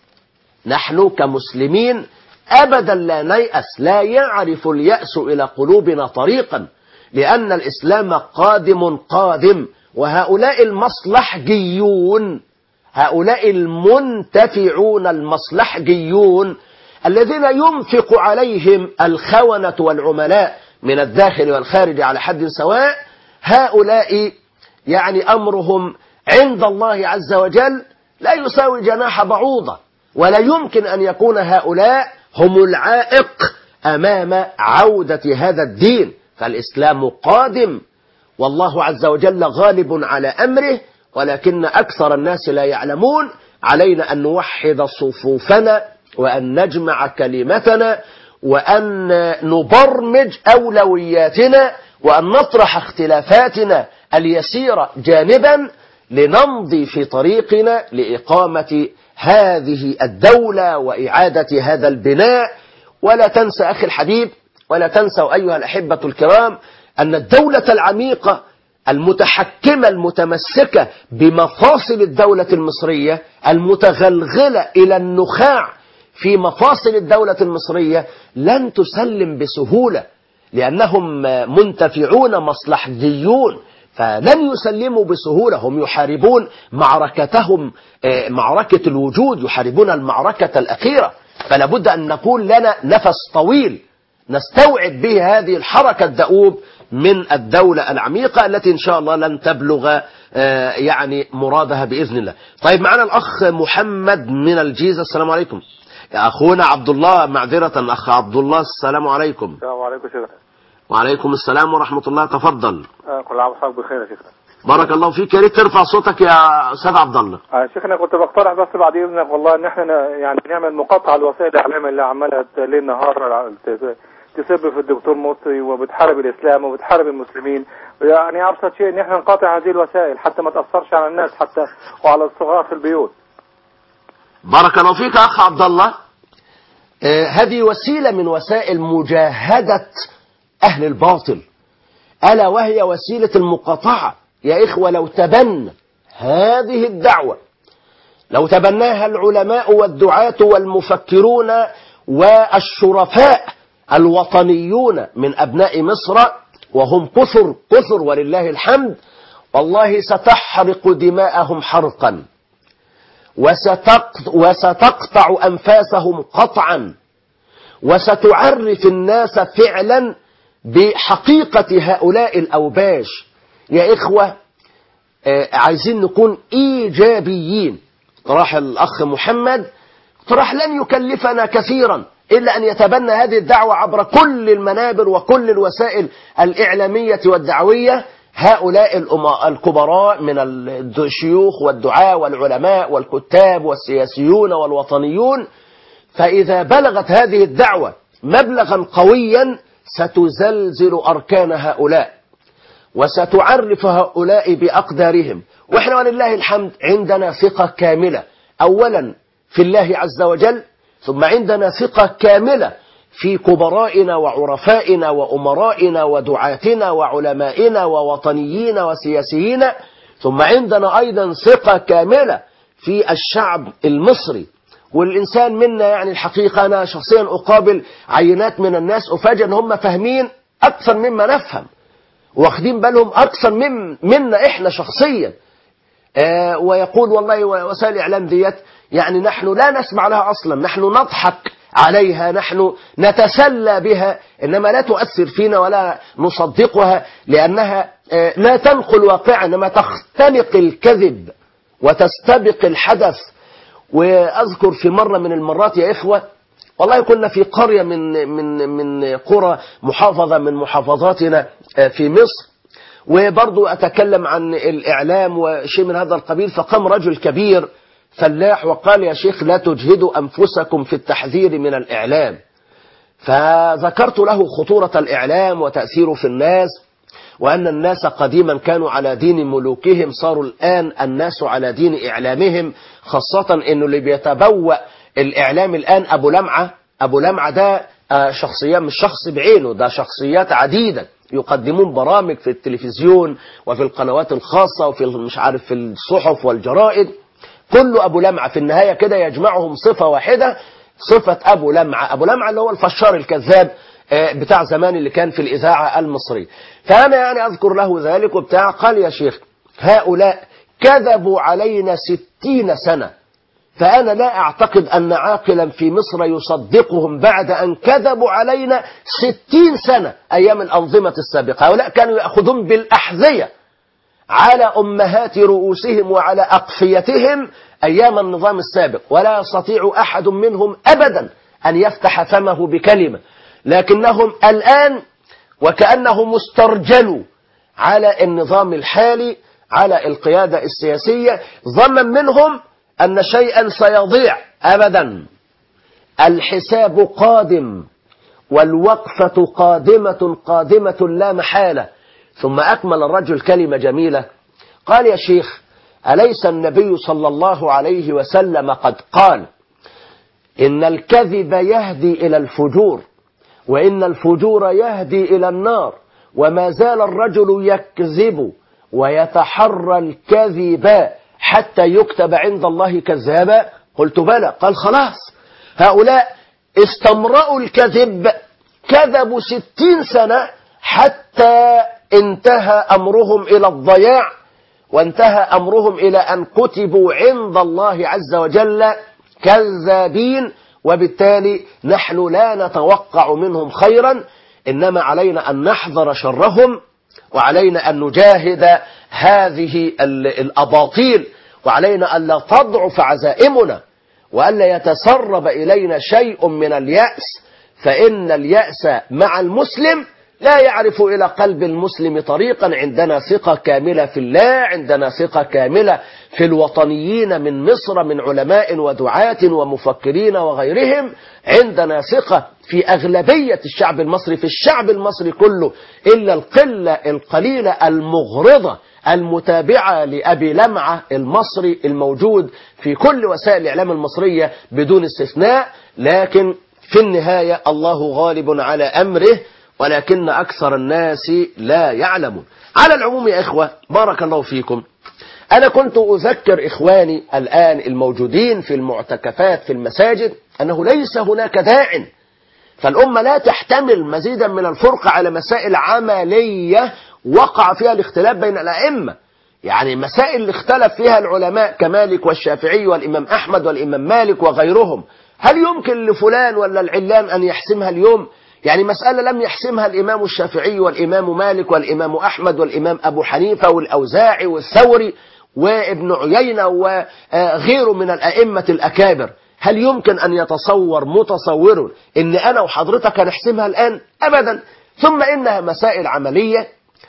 نحن كمسلمين أبدا لا نيأس، لا يعرف اليأس إلى قلوبنا طريقا، لأن الإسلام قادم، وهؤلاء المصلحجيون، هؤلاء المنتفعون المصلحجيون الذين ينفق عليهم الخونة والعملاء من الداخل والخارج على حد سواء، هؤلاء يعني أمرهم عند الله عز وجل لا يساوي جناح بعوضة، ولا يمكن أن يكون هؤلاء هم العائق أمام عودة هذا الدين. فالإسلام قادم والله عز وجل غالب على أمره، ولكن أكثر الناس لا يعلمون. علينا أن نوحد صفوفنا، وأن نجمع كلمتنا، وأن نبرمج أولوياتنا، وأن نطرح اختلافاتنا اليسيرة جانبا لنمضي في طريقنا لإقامة هذه الدولة وإعادة هذا البناء. ولا تنسى أخي الحبيب، ولا تنسوا أيها الأحبة الكرام، أن الدولة العميقة المتحكمة المتمسكة بمفاصل الدولة المصرية، المتغلغلة إلى النخاع في مفاصل الدولة المصرية، لن تسلم بسهولة، لأنهم منتفعون مصلحجيون، فلن يسلموا بسهولة. هم يحاربون معركتهم معركة الوجود، يحاربون المعركة الأخيرة. فلا بد أن نكون لنا نفس طويل نستوعب به هذه الحركة الدؤوب من الدولة العميقة التي إن شاء الله لن تبلغ يعني مرادها بإذن الله. طيب، معنا الأخ محمد من الجيزة. السلام عليكم. يا أخونا عبد الله، معذرة أخ عبد الله، السلام عليكم. السلام عليكم شيخ. وعليكم السلام ورحمة الله. تفضل. كل عام وحضرتك بخير يا شيخنا. بارك الله فيك. يا ريت ترفع صوتك يا أستاذ عبد الله. شيخنا كنت بقترح بس بعد إذنك والله إن إحنا يعني نعمل مقاطعة لوسائل الإعلام اللي عمالة ليل نهار تسب في الدكتور مرسي وبتحارب الإسلام وبتحارب المسلمين. يعني أبسط شيء إن إحنا نقاطع هذه الوسائل حتى ما تأثرش على الناس حتى وعلى الصغار في البيوت. بارك الله فيك يا أخ عبد الله. هذه وسيلة من وسائل مجاهدة أهل الباطل، ألا وهي وسيلة المقاطعة. يا إخوة، لو تبنى هذه الدعوة، لو تبناها العلماء والدعاة والمفكرون والشرفاء الوطنيون من أبناء مصر، وهم كثر ولله الحمد، والله ستحرق دماءهم حرقا وستقطع أنفاسهم قطعا، وستعرف الناس فعلا بحقيقة هؤلاء الأوباش. يا إخوة، عايزين نكون إيجابيين. اقتراح الأخ محمد اقتراح لن يكلفنا كثيرا إلا أن يتبنى هذه الدعوة عبر كل المنابر وكل الوسائل الإعلامية والدعوية هؤلاء الكبراء من الشيوخ والدعاة والعلماء والكتاب والسياسيون والوطنيون. فإذا بلغت هذه الدعوة مبلغا قويا ستزلزل أركان هؤلاء وستعرف هؤلاء بأقدارهم. وإحنا ولله الحمد عندنا ثقة كاملة أولا في الله عز وجل، ثم عندنا ثقة كاملة في كبرائنا وعرفائنا وأمرائنا ودعاتنا وعلمائنا ووطنيين وسياسيين، ثم عندنا أيضا ثقة كاملة في الشعب المصري والإنسان منا. يعني الحقيقة أنا شخصيا أقابل عينات من الناس أفاجئ أن هم فاهمين أكثر مما نفهم، واخدين بالهم أكثر منا إحنا شخصيا. ويقول والله وسائل الإعلام ديت يعني نحن لا نسمع لها أصلا، نحن نضحك عليها، نحن نتسلى بها، إنما لا تؤثر فينا ولا نصدقها لأنها لا تنقل واقعا، إنما تختنق الكذب وتستبق الحدث. وأذكر في مرة من المرات يا إخوة، والله كنا في قرية من قرى محافظة من محافظاتنا في مصر، وبرضو أتكلم عن الإعلام وشيء من هذا القبيل. فقام رجل كبير فلاح وقال يا شيخ لا تجهدوا أنفسكم في التحذير من الإعلام. فذكرت له خطورة الإعلام وتأثيره في الناس، وأن الناس قديما كانوا على دين ملوكهم، صاروا الآن الناس على دين إعلامهم، خاصة أنه اللي بيتبوأ الإعلام الآن أبو لمعة ده شخصية مش شخص بعينه، ده شخصيات عديدة يقدمون برامج في التلفزيون وفي القنوات الخاصة وفي مش عارف في الصحف والجرائد، كله أبو لمعة. في النهاية كده يجمعهم صفة واحدة، صفة أبو لمعة اللي هو الفشار الكذاب بتاع زمان اللي كان في الإذاعة المصرية. فأنا يعني أذكر له ذلك وبتاع، قال يا شيخ هؤلاء كذبوا علينا 60 سنة، فأنا لا أعتقد أن عاقلا في مصر يصدقهم بعد أن كذبوا علينا 60 سنة أيام الأنظمة السابقة. هؤلاء كانوا يأخذون بالأحذية على أمهات رؤوسهم وعلى أقفيتهم أيام النظام السابق، ولا يستطيع أحد منهم أبدا أن يفتح فمه بكلمة، لكنهم الآن وكأنهم استرجلوا على النظام الحالي، على القيادة السياسية، ظنا منهم أن شيئا سيضيع. أبدا، الحساب قادم والوقفة قادمة لا محالة. ثم أكمل الرجل كلمة جميلة، قال يا شيخ أليس النبي صلى الله عليه وسلم قد قال إن الكذب يهدي إلى الفجور، وإن الفجور يهدي إلى النار، وما زال الرجل يكذب ويتحرى الكذب حتى يكتب عند الله كذابا؟ قلت بلى. قال خلاص، هؤلاء استمرأوا الكذب، كذبوا 60 سنة حتى انتهى أمرهم إلى الضياع، وانتهى أمرهم إلى أن كتبوا عند الله عز وجل كذابين. وبالتالي نحن لا نتوقع منهم خيرا، إنما علينا أن نحذر شرهم، وعلينا أن نجاهد هذه الأباطيل، وعلينا أن لا تضعف عزائمنا، وألا يتسرب إلينا شيء من اليأس، فإن اليأس مع المسلم لا يعرف إلى قلب المسلم طريقا. عندنا ثقة كاملة في الله، عندنا ثقة كاملة في الوطنيين من مصر من علماء ودعاة ومفكرين وغيرهم، عندنا ثقة في أغلبية الشعب المصري، في الشعب المصري كله، إلا القلة القليلة المغرضة المتابعة لأبي لمعة المصري الموجود في كل وسائل الإعلام المصرية بدون استثناء. لكن في النهاية الله غالب على أمره، ولكن أكثر الناس لا يعلمون. على العموم يا إخوة بارك الله فيكم، أنا كنت أذكر إخواني الآن الموجودين في المعتكفات في المساجد أنه ليس هناك داع، فالأمة لا تحتمل مزيدا من الفرقة على مسائل عملية وقع فيها الاختلاف بين الأئمة. يعني مسائل اللي اختلف فيها العلماء كمالك والشافعي والإمام أحمد والإمام مالك وغيرهم، هل يمكن لفلان ولا العلان أن يحسمها اليوم؟ يعني مسألة لم يحسمها الإمام الشافعي والإمام مالك والإمام أحمد والإمام أبو حنيفة والأوزاعي والثوري وابن عيينة وغيره من الأئمة الأكابر، هل يمكن أن يتصور متصور إن أنا وحضرتك هنحسمها الآن؟ أبدا. ثم إنها مسائل عملية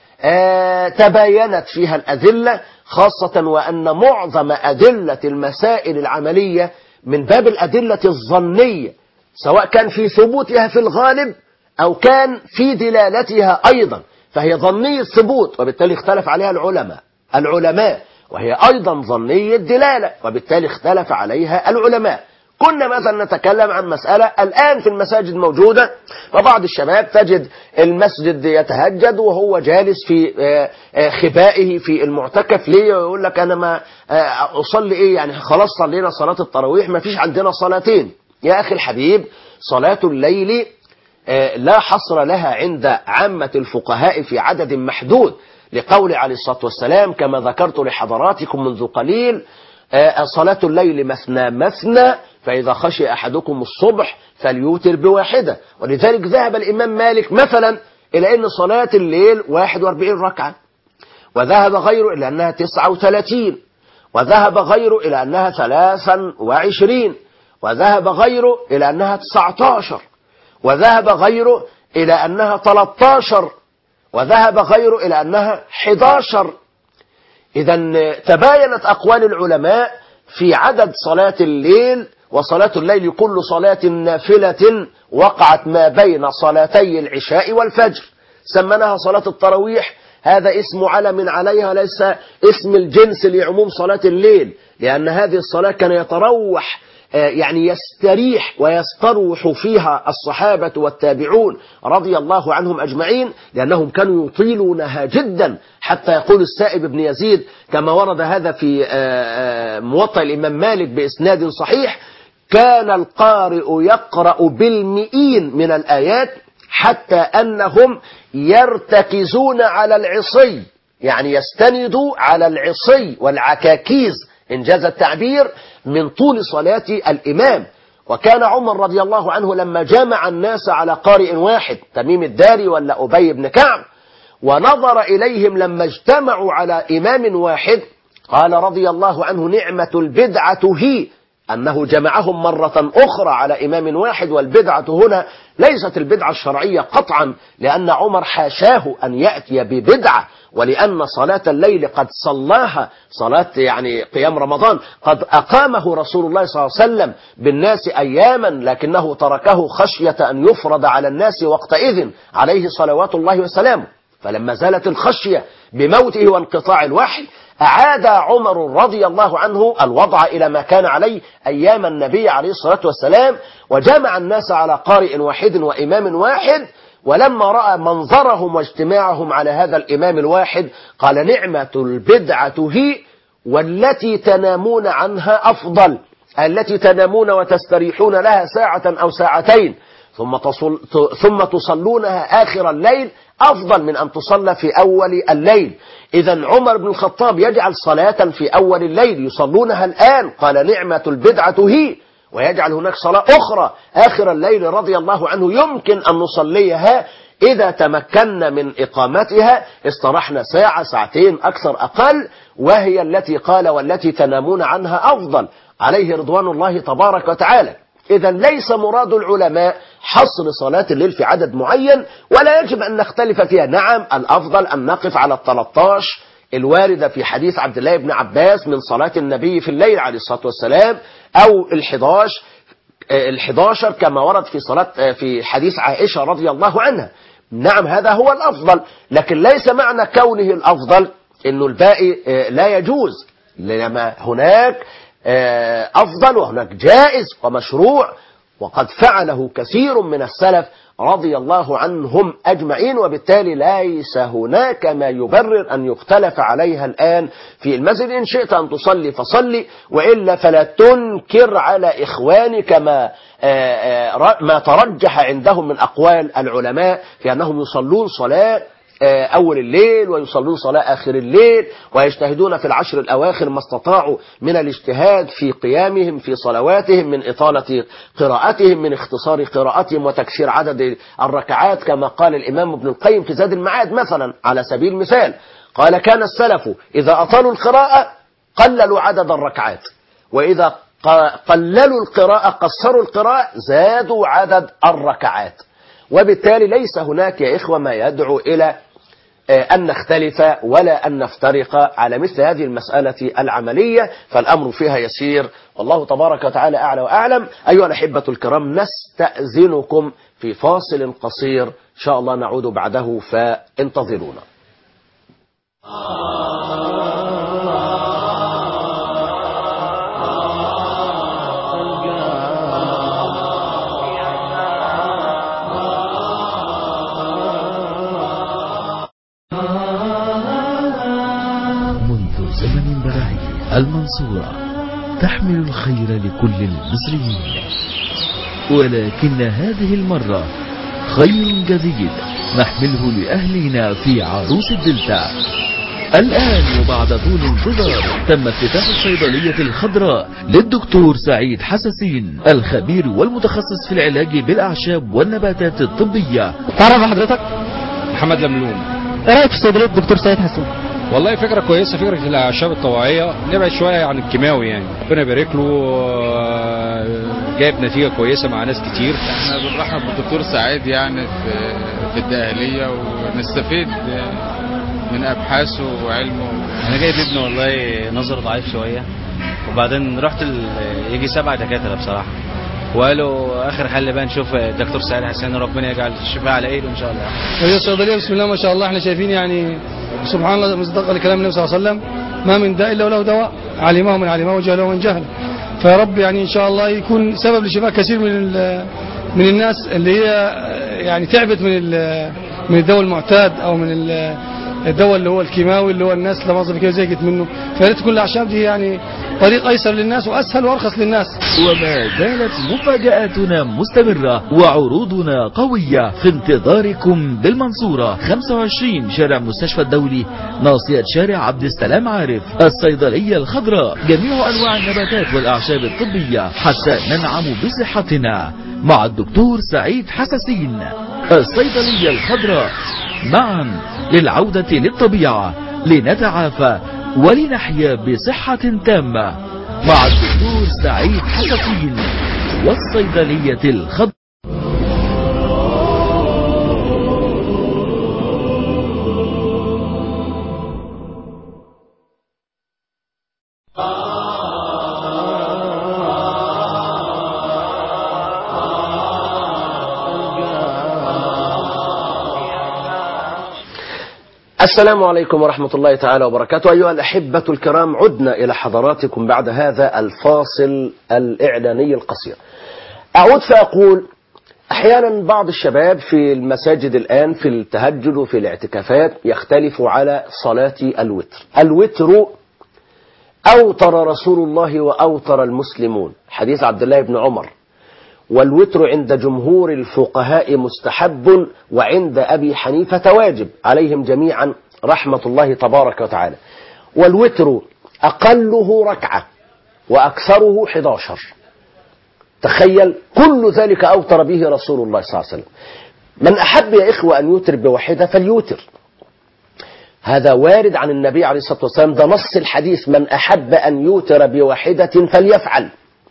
تباينت فيها الأدلة، خاصة وأن معظم أدلة المسائل العملية من باب الأدلة الظنية، سواء كان في ثبوتها في الغالب أو كان في دلالتها أيضا، فهي ظنية ثبوت وبالتالي اختلف عليها العلماء، وهي أيضا ظنية دلالة وبالتالي اختلف عليها العلماء. كنا مثلا نتكلم عن مسألة الآن في المساجد موجودة، وبعض الشباب تجد المسجد يتهجد وهو جالس في خبائه في المعتكف، ليه؟ يقول لك أنا ما أصلي إيه يعني، خلاص صلينا صلاة التراويح، ما فيش عندنا صلاتين. يا أخي الحبيب، صلاة الليل لا حصر لها عند عامة الفقهاء في عدد محدود، لقول عليه الصلاة والسلام كما ذكرت لحضراتكم منذ قليل: صلاة الليل مثنى مثنى، فإذا خشي أحدكم الصبح فليوتر بواحدة. ولذلك ذهب الإمام مالك مثلا إلى أن صلاة الليل 41 ركعة، وذهب غيره إلى أنها 39، وذهب غيره إلى أنها 23، وذهب غيره إلى أنها 19، وذهب غيره إلى أنها 13، وذهب غيره إلى أنها 11. إذا تباينت أقوال العلماء في عدد صلاة الليل، وصلاة الليل كل صلاة نافلة وقعت ما بين صلاتي العشاء والفجر، سمناها صلاة التراويح، هذا اسم علم عليها ليس اسم الجنس لعموم صلاة الليل، لأن هذه الصلاة كان يتروح يعني يستريح ويستروح فيها الصحابة والتابعون رضي الله عنهم أجمعين، لأنهم كانوا يطيلونها جدا، حتى يقول السائب بن يزيد كما ورد هذا في موطأ الإمام مالك بإسناد صحيح: كان القارئ يقرأ بالمئين من الآيات حتى أنهم يرتكزون على العصي، يعني يستندوا على العصي والعكاكيز إنجاز التعبير من طول صلاة الإمام. وكان عمر رضي الله عنه لما جامع الناس على قارئ واحد، تميم الداري ولا أبي بن كعب، ونظر إليهم لما اجتمعوا على إمام واحد، قال رضي الله عنه: نعمة البدعة هي، أنه جمعهم مرة أخرى على إمام واحد. والبدعة هنا ليست البدعة الشرعية قطعا، لأن عمر حاشاه أن يأتي ببدعة، ولأن صلاة الليل قد صلاها، صلاة يعني قيام رمضان قد أقامه رسول الله صلى الله عليه وسلم بالناس أياما، لكنه تركه خشية أن يفرض على الناس وقتئذ عليه صلوات الله وسلامه. فلما زالت الخشية بموته وانقطاع الوحي، أعاد عمر رضي الله عنه الوضع إلى ما كان عليه أيام النبي عليه الصلاة والسلام، وجمع الناس على قارئ واحد وإمام واحد. ولما رأى منظرهم واجتماعهم على هذا الإمام الواحد قال: نعمة البدعة هي، والتي تنامون عنها أفضل، التي تنامون وتستريحون لها ساعة أو ساعتين ثم تصلونها آخر الليل أفضل من أن تصلى في أول الليل. إذا عمر بن الخطاب يجعل صلاة في أول الليل يصلونها الآن، قال: نعمة البدعة هي، ويجعل هناك صلاة أخرى آخر الليل رضي الله عنه يمكن أن نصليها إذا تمكنا من إقامتها، استرحنا ساعة ساعتين أكثر أقل، وهي التي قال: والتي تنامون عنها أفضل، عليه رضوان الله تبارك وتعالى. إذا ليس مراد العلماء حصر صلاة الليل في عدد معين، ولا يجب أن نختلف فيها. نعم الأفضل أن نقف على 13 الواردة في حديث عبد الله بن عباس من صلاة النبي في الليل عليه الصلاة والسلام، أو ال11 كما ورد في حديث عائشة رضي الله عنها. نعم هذا هو الأفضل، لكن ليس معنى كونه الأفضل إنه الباقي لا يجوز، لما هناك أفضل وهناك جائز ومشروع، وقد فعله كثير من السلف رضي الله عنهم أجمعين، وبالتالي ليس هناك ما يبرر أن يختلف عليها الآن في المسجد. إن شئت أن تصلي فصلي، وإلا فلا تنكر على إخوانك ما ترجح عندهم من أقوال العلماء في أنهم يصلون صلاة أول الليل ويصلون صلاة آخر الليل، ويجتهدون في العشر الأواخر ما استطاعوا من الاجتهاد في قيامهم في صلواتهم، من إطالة قراءتهم، من اختصار قراءتهم، وتكسير عدد الركعات، كما قال الإمام ابن القيم في زاد المعاد مثلا على سبيل المثال. قال كان السلف إذا أطالوا القراءة قللوا عدد الركعات، وإذا قللوا القراءة قصروا القراءة زادوا عدد الركعات. وبالتالي ليس هناك يا إخوة ما يدعو إلى أن نختلف ولا أن نفترق على مثل هذه المسألة العملية، فالأمر فيها يسير، والله تبارك وتعالى أعلى وأعلم. أيها الأحبة الكرام، نستأذنكم في فاصل قصير إن شاء الله نعود بعده، فانتظرونا. المنصورة تحمل الخير لكل المصريين، ولكن هذه المرة خير جديد نحمله لأهلنا في عروس الدلتا. الآن وبعد طول انتظار تم افتتاح الصيدلية الخضراء للدكتور سعيد حساسين، الخبير والمتخصص في العلاج بالأعشاب والنباتات الطبية. تعرف حضرتك؟ محمد لملوم. ايه رأيك في صيدلية الدكتور سعيد حساسين؟ والله فكرة كويسة، فكرة الأعشاب الطبيعية، نبعد شوية عن الكيماوي يعني. ربنا يبارك له، جايب نتيجة كويسة مع ناس كتير. احنا بنرحب بالدكتور سعيد يعني في الدقهلية، ونستفيد من أبحاثه وعلمه. أنا جايب ابني والله نظره ضعيف شوية، وبعدين رحت يجي 7 دكاترة بصراحة، وقالوا آخر حل بقى نشوف الدكتور سعيد حسين، ربنا يجعل الشفاء على إيده إن شاء الله. وهي الصيدلية بسم الله ما شاء الله، احنا شايفين يعني سبحان الله مصداقا لكلام النبي صلى الله عليه وسلم: ما من داء إلا وله دواء، علمه من علمه وجهله من جهله. فيا رب يعني إن شاء الله يكون سبب لشفاء كثير من الناس اللي هي يعني تعبت من الدواء المعتاد، أو من الدواء اللي هو الكيماوي اللي هو الناس لا مؤاخذة كده زهقت منه. فيا ريت تكون الأعشاب دي يعني طريق أيسر للناس وأسهل وأرخص للناس. وما زالت مفاجآتنا مستمرة وعروضنا قوية في انتظاركم بالمنصورة، 25 شارع مستشفى الدولي، ناصية شارع عبد السلام عارف، الصيدلية الخضراء، جميع أنواع النباتات والأعشاب الطبية حتى ننعم بصحتنا مع الدكتور سعيد حساسين. الصيدلية الخضراء، معا للعودة للطبيعة، لنتعافى ولنحيا بصحة تامة مع الدكتور سعيد حساسين والصيدلية الخضراء. السلام عليكم ورحمة الله تعالى وبركاته. أيها الأحبة الكرام، عدنا إلى حضراتكم بعد هذا الفاصل الإعلاني القصير. أعود فأقول: أحيانا بعض الشباب في المساجد الآن في التهجد وفي الاعتكافات يختلف على صلاة الوتر. الوتر أوتر رسول الله وأوتر المسلمون، حديث عبد الله بن عمر. والوتر عند جمهور الفقهاء مستحب، وعند أبي حنيفة واجب، عليهم جميعا رحمة الله تبارك وتعالى. والوتر أقله ركعة وأكثره 11. تخيل، كل ذلك أوتر به رسول الله صلى الله عليه وسلم. من أحب يا إخوة أن يوتر بواحدة فليوتر، هذا وارد عن النبي عليه الصلاة والسلام، ده نص الحديث: من أحب أن يوتر بواحدة فليفعل.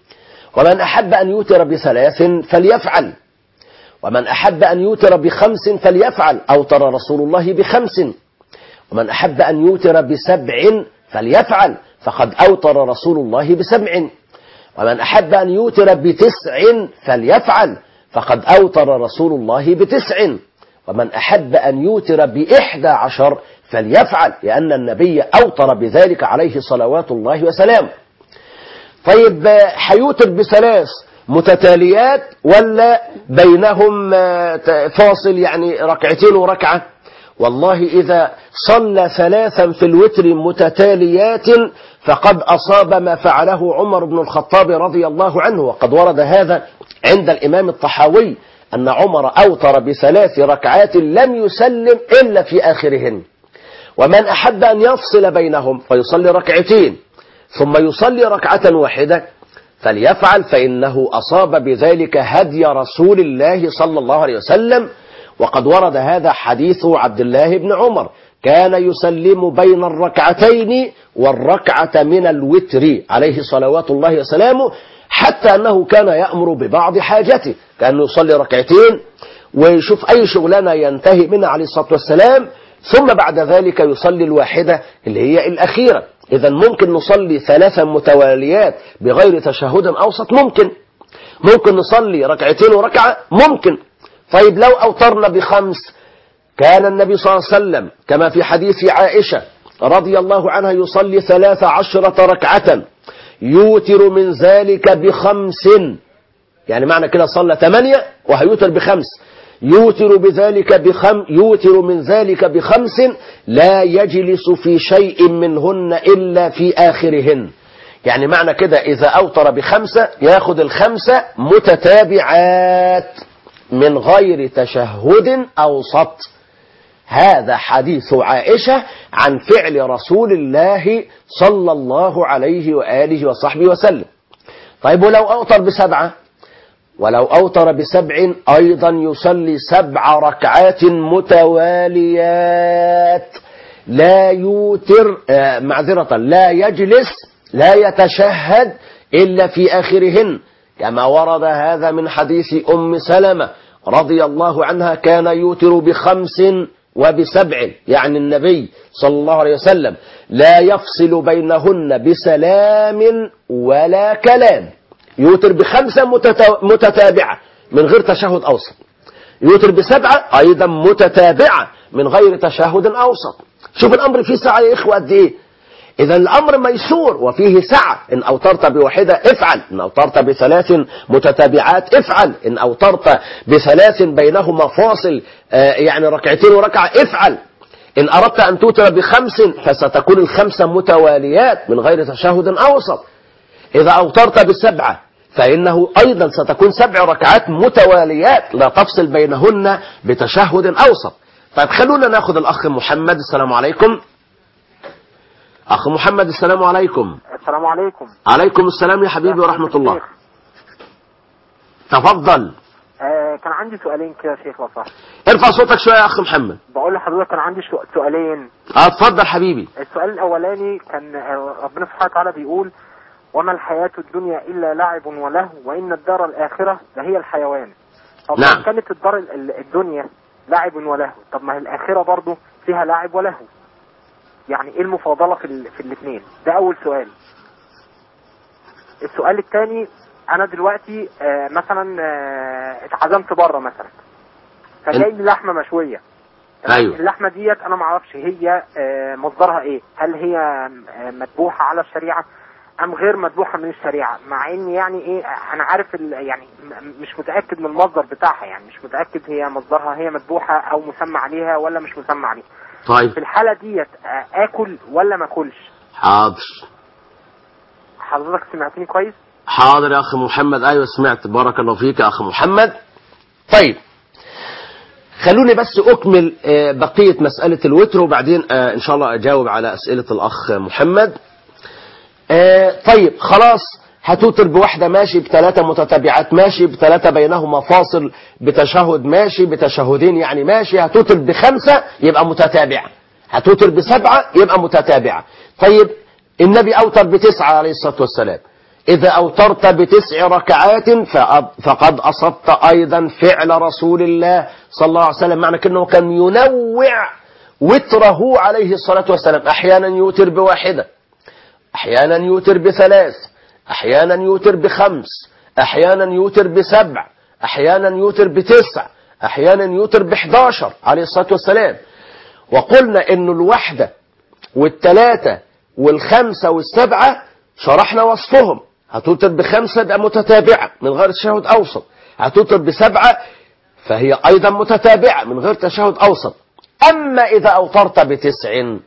ومن أحب أن يوتر ب3 فليفعل، ومن أحب أن يوتر ب5 فليفعل، أوتر رسول الله ب5. ومن أحب أن يوتر ب7 فليفعل، فقد أوتر رسول الله ب7. ومن أحب أن يوتر ب9 فليفعل، فقد أوتر رسول الله ب9. ومن أحب أن يوتر ب11 فليفعل، لأن النبي أوتر بذلك عليه صلوات الله وسلامه. طيب هيوتر ب3 متتاليات ولا بينهم فاصل، يعني ركعتين وركعة؟ والله إذا صلى 3 في الوتر متتاليات فقد أصاب ما فعله عمر بن الخطاب رضي الله عنه. وقد ورد هذا عند الإمام الطحاوي أن عمر أوتر ب3 ركعات لم يسلم إلا في آخرهن. ومن أحب أن يفصل بينهم فيصلي ركعتين ثم يصلي ركعة واحدة فليفعل، فإنه أصاب بذلك هدي رسول الله صلى الله عليه وسلم. وقد ورد هذا حديث عبد الله بن عمر، كان يسلم بين الركعتين والركعة من الوتر عليه صلوات الله وسلامه، حتى أنه كان يأمر ببعض حاجته، كان يصلي ركعتين ويشوف أي شغلانة ينتهي منها عليه الصلاة والسلام، ثم بعد ذلك يصلي الواحدة اللي هي الأخيرة. إذا ممكن نصلي 3 متواليات بغير تشهد أوسط، ممكن نصلي ركعتين وركعة، ممكن. طيب لو أوترنا ب5، كان النبي صلى الله عليه وسلم كما في حديث عائشة رضي الله عنها يصلي 13 ركعة يوتر من ذلك ب5، يعني معنى كده صلى 8 وهيوتر ب5، يوتر من ذلك ب5 لا يجلس في شيء منهن إلا في آخرهن. يعني معنى كده إذا أوتر ب5 ياخد ال5 متتابعات من غير تشهد أوسط. هذا حديث عائشة عن فعل رسول الله صلى الله عليه وآله وصحبه وسلم. طيب ولو أوتر ب7 أيضا يصلي 7 ركعات متواليات، لا يوتر لا يجلس لا يتشهد إلا في آخرهن، كما ورد هذا من حديث أم سلمة رضي الله عنها، كان يوتر ب5 وب7، يعني النبي صلى الله عليه وسلم لا يفصل بينهن بسلام ولا كلام، يوتر ب5 متتابعة من غير تشهد أوسط، يوتر ب7 أيضا متتابعة من غير تشهد أوسط. شوف الأمر فيه سعة يا إخوة قد إيه. إذا الأمر ميسور وفيه سعة، إن أوترت بواحدة افعل، إن أوترت ب3 متتابعات افعل، إن أوترت ب3 بينهما فاصل يعني ركعتين وركعة افعل. إن أردت أن توتر ب5 فستكون ال5 متواليات من غير تشهد أوسط. إذا أوترت ب7 فإنه أيضا ستكون 7 ركعات متواليات لا تفصل بينهن بتشهد أوسط. طيب خلونا ناخذ الأخ محمد. السلام عليكم. أخ محمد السلام عليكم. السلام عليكم. عليكم السلام يا حبيبي ورحمة الله. تفضل. كان عندي سؤالين كده يا شيخ لو صح. ارفع صوتك شوية يا أخ محمد. بقول لحضرتك كان عندي سؤالين. اتفضل حبيبي. السؤال الأولاني كان ربنا سبحانه وتعالى بيقول وما الحياة الدنيا إلا لعب ولهو وإن الدار الآخرة لهي الحيوان. طب نعم. كانت الدار الدنيا لعب ولهو، طب ما هي الآخرة برضو فيها لعب ولهو، يعني ايه المفاضلة في الاثنين؟ ده اول سؤال. السؤال الثاني، انا دلوقتي مثلا اتعزمت بره مثلا، فجاي لي لحمة مشوية. ايوه. اللحمة ديت انا ما اعرفش هي مصدرها ايه، هل هي مذبوحة على الشريعة ام غير مذبوحة من الشريعة؟ مع ان يعني ايه انا عارف يعني مش متأكد من المصدر بتاعها، يعني مش متأكد هي مصدرها هي مذبوحة او مسمى عليها ولا مش مسمى عليها. طيب في الحالة ديت اكل ولا ما اكلش؟ حاضر. حضرتك سمعتني كويس؟ حاضر يا اخ محمد. ايوه سمعت، بارك الله فيك يا اخ محمد. طيب خلوني بس اكمل بقية مسألة الوتر وبعدين ان شاء الله اجاوب على اسئلة الاخ محمد. طيب خلاص، هتوتر بواحدة ماشي، ب3 متتابعات ماشي، ب3 بينهما فاصل بتشهد ماشي، بتشهدين يعني ماشي، هتوتر ب5 يبقى متتابعة، هتوتر ب7 يبقى متتابعة. طيب النبي أوتر ب9 عليه الصلاة والسلام، إذا أوترت ب9 ركعات فقد أصبت أيضا فعل رسول الله صلى الله عليه وسلم. معنى كأنه كان ينوع وتره عليه الصلاة والسلام، أحيانا يوتر ب1، أحيانا يوتر ب3، أحيانا يوتر ب5، أحيانا يوتر ب7، أحيانا يوتر ب9، أحيانا يوتر ب11 عليه الصلاة والسلام. وقلنا إنه الوحدة وال3 وال5 وال7 شرحنا وصفهم. هتوتر ب5 يبقى متتابعة من غير تشهد أوسط، هتوتر ب7 فهي أيضا متتابعة من غير تشهد أوسط. أما إذا أوترت ب9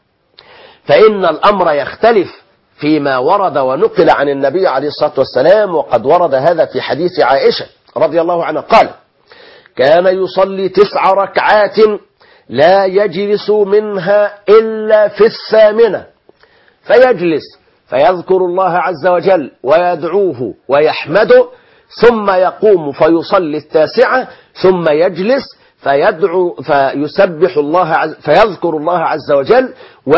فإن الأمر يختلف فيما ورد ونقل عن النبي عليه الصلاة والسلام. وقد ورد هذا في حديث عائشة رضي الله عنها قال: كان يصلي 9 ركعات لا يجلس منها إلا في 8، فيجلس فيذكر الله عز وجل ويدعوه ويحمده، ثم يقوم فيصلي 9، ثم يجلس فيدعو فيسبح الله فيذكر الله عز وجل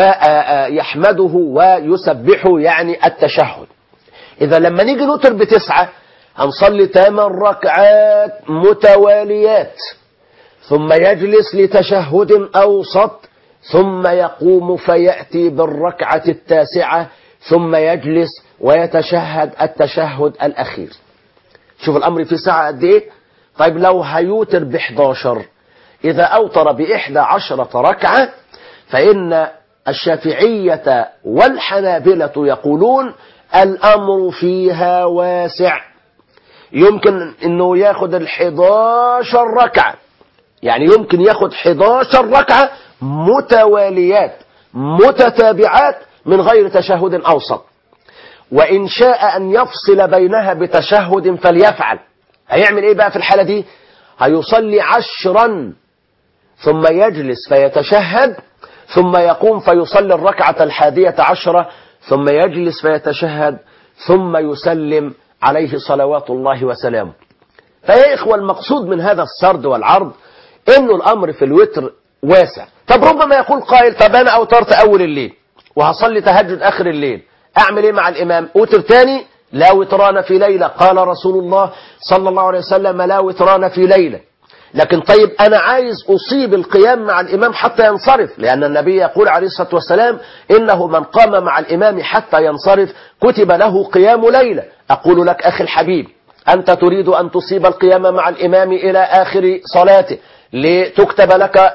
ويحمده ويسبحه، يعني التشهد. إذا لما نيجي نوتر ب9 هنصلي 8 ركعات متواليات، ثم يجلس لتشهد أوسط، ثم يقوم فيأتي بالركعة 9، ثم يجلس ويتشهد التشهد الأخير. شوف الأمر في ساعة قد إيه؟ طيب لو هيوتر ب11، إذا أوتر ب11 ركعة فإن الشافعية والحنابلة يقولون الأمر فيها واسع، يمكن أنه ياخد 11 ركعة، يعني يمكن ياخد 11 ركعة متواليات متتابعات من غير تشهد أوسط. وإن شاء أن يفصل بينها بتشهد فليفعل. هيعمل إيه بقى في الحالة دي؟ هيصلي 10 ثم يجلس فيتشهد، ثم يقوم فيصلي الركعة 11 ثم يجلس فيتشهد، ثم يسلم عليه صلوات الله وسلامه. فيا إخوة المقصود من هذا السرد والعرض إنه الأمر في الوتر واسع. طب ربما يقول قائل: طب أنا أوترت أول الليل وهصلي تهجد آخر الليل، أعمل إيه مع الإمام؟ أوتر تاني؟ لا وتران في ليلة، قال رسول الله صلى الله عليه وسلم: لا وتران في ليلة. لكن طيب أنا عايز أصيب القيام مع الإمام حتى ينصرف، لأن النبي يقول عليه الصلاة والسلام: إنه من قام مع الإمام حتى ينصرف كتب له قيام ليلة. أقول لك أخي الحبيب، أنت تريد أن تصيب القيام مع الإمام إلى آخر صلاته ليكتب